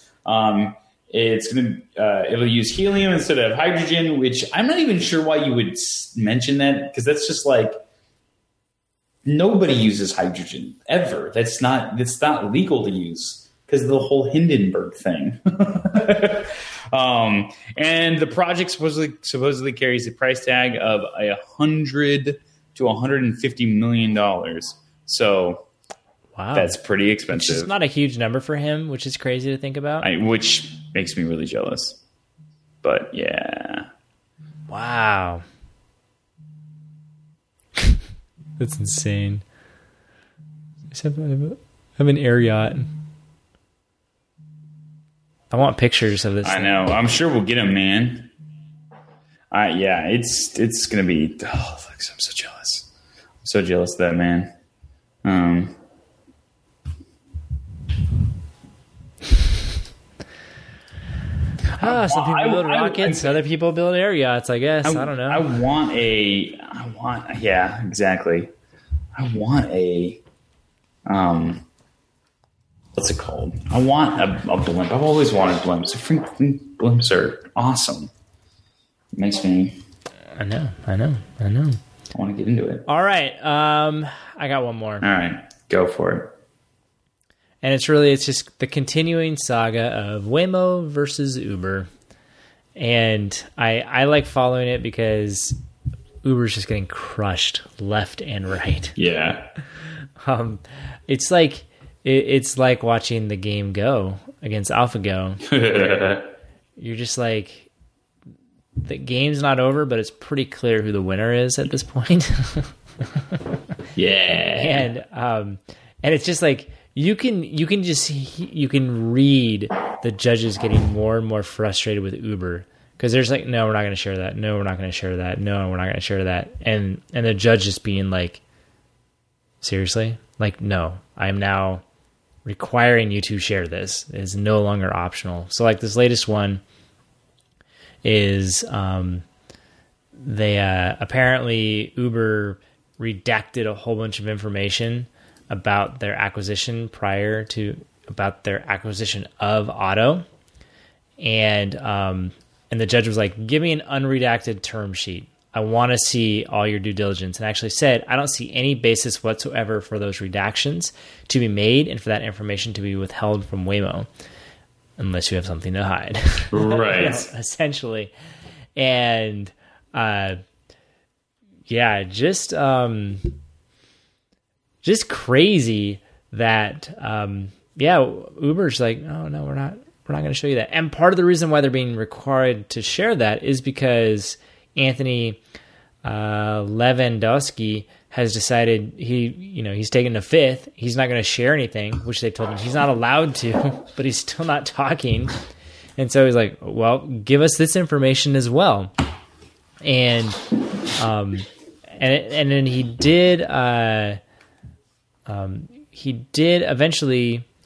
It'll use helium instead of hydrogen, which I'm not even sure why you would mention that, because that's just like nobody uses hydrogen ever. It's not legal to use because of the whole Hindenburg thing. And the project supposedly carries a price tag of $100 to $150 million. So wow, that's pretty expensive. It's not a huge number for him, which is crazy to think about. Which makes me really jealous. But yeah. Wow. That's insane. I have an air yacht. I want pictures of this. I know. I'm sure we'll get them, man. Yeah, it's gonna be. Oh, I'm so jealous. I'm so jealous of that, man. Some people build rockets, other people build air yachts, I guess. I don't know. I want exactly. I want a, what's it called? I want a blimp. I've always wanted blimps. Blimps are awesome. It makes me. I know. I want to get into it. All right. I got one more. All right. Go for it. And it's just the continuing saga of Waymo versus Uber. And I like following it because Uber's just getting crushed left and right. Yeah. It's like watching the game go against AlphaGo. You're just like, the game's not over, but it's pretty clear who the winner is at this point. Yeah. And it's just like, you can read the judges getting more and more frustrated with Uber because there's like, no, we're not going to share that. No, we're not going to share that. No, we're not going to share that. And the judge just being like, seriously? Like, no, I'm now requiring you to share this. Is no longer optional. So like this latest one is they apparently Uber redacted a whole bunch of information about their acquisition about their acquisition of Otto, and the judge was like, "Give me an unredacted term sheet. I want to see all your due diligence." And actually said, "I don't see any basis whatsoever for those redactions to be made and for that information to be withheld from Waymo, unless you have something to hide." Right. Essentially. And just crazy that Uber's like, "Oh no, we're not going to show you that." And part of the reason why they're being required to share that is because Anthony Levandowski has decided he's taken a fifth. He's not going to share anything, which they told him he's not allowed to, but he's still not talking. And so he's like, "Well, give us this information as well." And then he did eventually.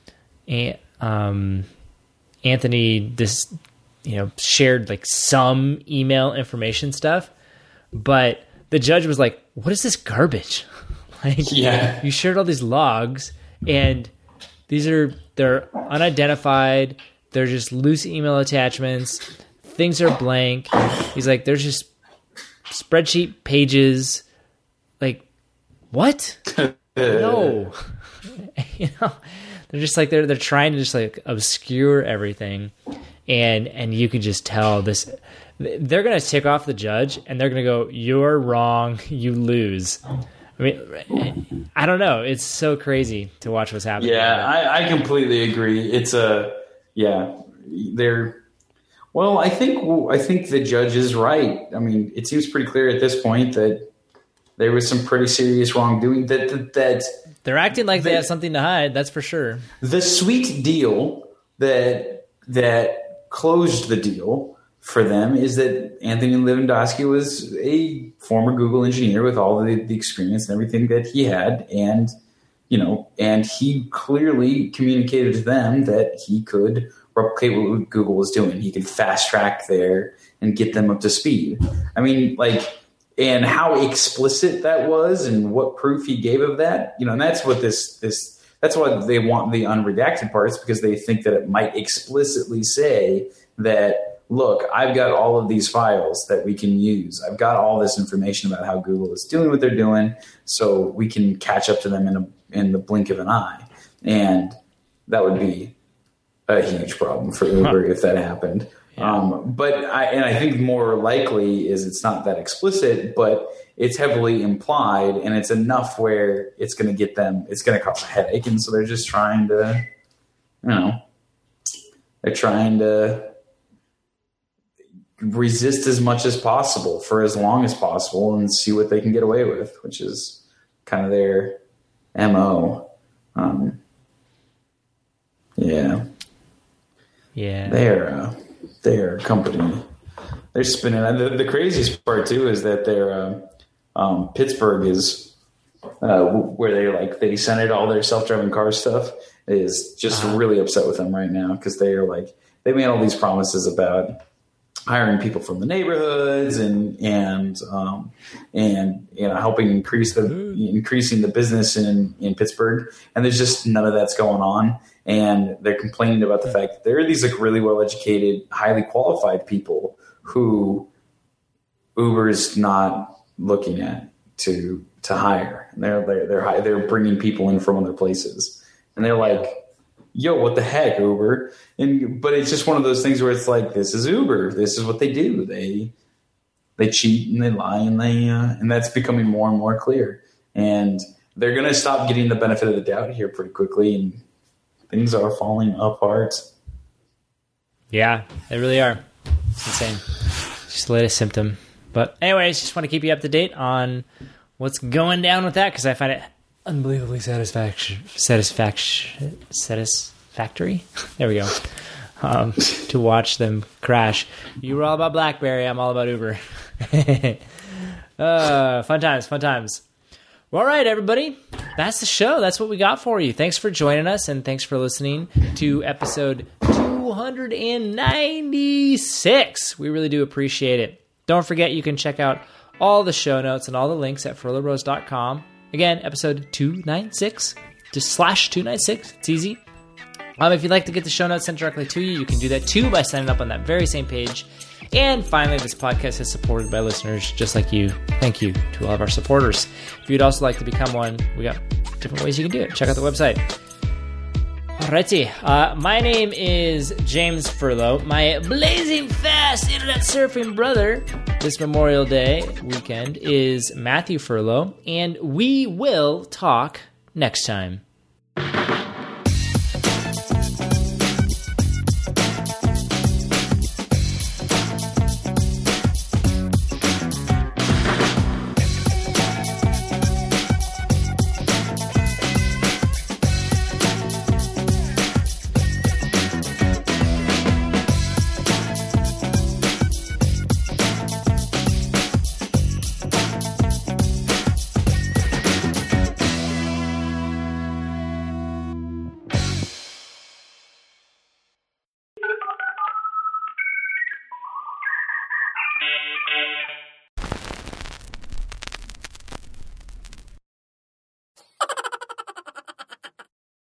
Anthony shared like some email information stuff, but the judge was like, "What is this garbage? You shared all these logs, and they're unidentified. They're just loose email attachments. Things are blank." He's like, "There's just spreadsheet pages. Like, what? No." They're just like they're trying to just like obscure everything, and you can just tell this. They're gonna tick off the judge, and they're gonna go, "You're wrong. You lose." I mean, I don't know. It's so crazy to watch what's happening. Yeah, I completely agree. It's they're. Well, I think the judge is right. I mean, it seems pretty clear at this point that there was some pretty serious wrongdoing. That they're acting like they have something to hide. That's for sure. The sweet deal that closed the deal for them is that Anthony Levandowski was a former Google engineer with all the experience and everything that he had, and he clearly communicated to them that he could replicate what Google was doing. He could fast track there and get them up to speed. I mean, and how explicit that was and what proof he gave of that, and that's what that's why they want the unredacted parts, because they think that it might explicitly say that, look, I've got all of these files that we can use. I've got all this information about how Google is doing what they're doing, so we can catch up to them in the blink of an eye. And that would be a huge problem for Uber if that happened. Yeah. But I think more likely is it's not that explicit, but it's heavily implied, and it's enough where it's going to cause a headache. And so they're just trying to, resist as much as possible for as long as possible and see what they can get away with, which is kind of their MO. Their company, they're spinning. The craziest part too is that their Pittsburgh is where they centered all their self-driving car stuff, is just really upset with them right now, because they made all these promises about hiring people from the neighborhoods and helping increasing the business in Pittsburgh, and there's just none of that's going on. And they're complaining about the fact that there are these really well-educated, highly qualified people who Uber's not looking at to hire. And they're bringing people in from other places, and they're like, "Yo, what the heck, Uber?" But it's just one of those things where it's like, this is Uber. This is what they do. They cheat and they lie, and that's becoming more and more clear. And they're going to stop getting the benefit of the doubt here pretty quickly, and things are falling apart. Yeah, they really are. It's insane. It's just the latest symptom. But anyways, just want to keep you up to date on what's going down with that, because I find it unbelievably satisfactory. There we go. To watch them crash. You were all about BlackBerry. I'm all about Uber. Fun times. Well, all right, everybody. that's the show. That's what we got for you. Thanks for joining us, and thanks for listening to episode 296. We really do appreciate it. Don't forget, you can check out all the show notes and all the links at furlowbros.com. Again, episode 296, just /296. It's easy. If you'd like to get the show notes sent directly to you, you can do that too by signing up on that very same page. And finally, this podcast is supported by listeners just like you. Thank you to all of our supporters. If you'd also like to become one, we got different ways you can do it. Check out the website. Alrighty, my name is James Furlow. My blazing fast internet surfing brother this Memorial Day weekend is Matthew Furlow, and we will talk next time.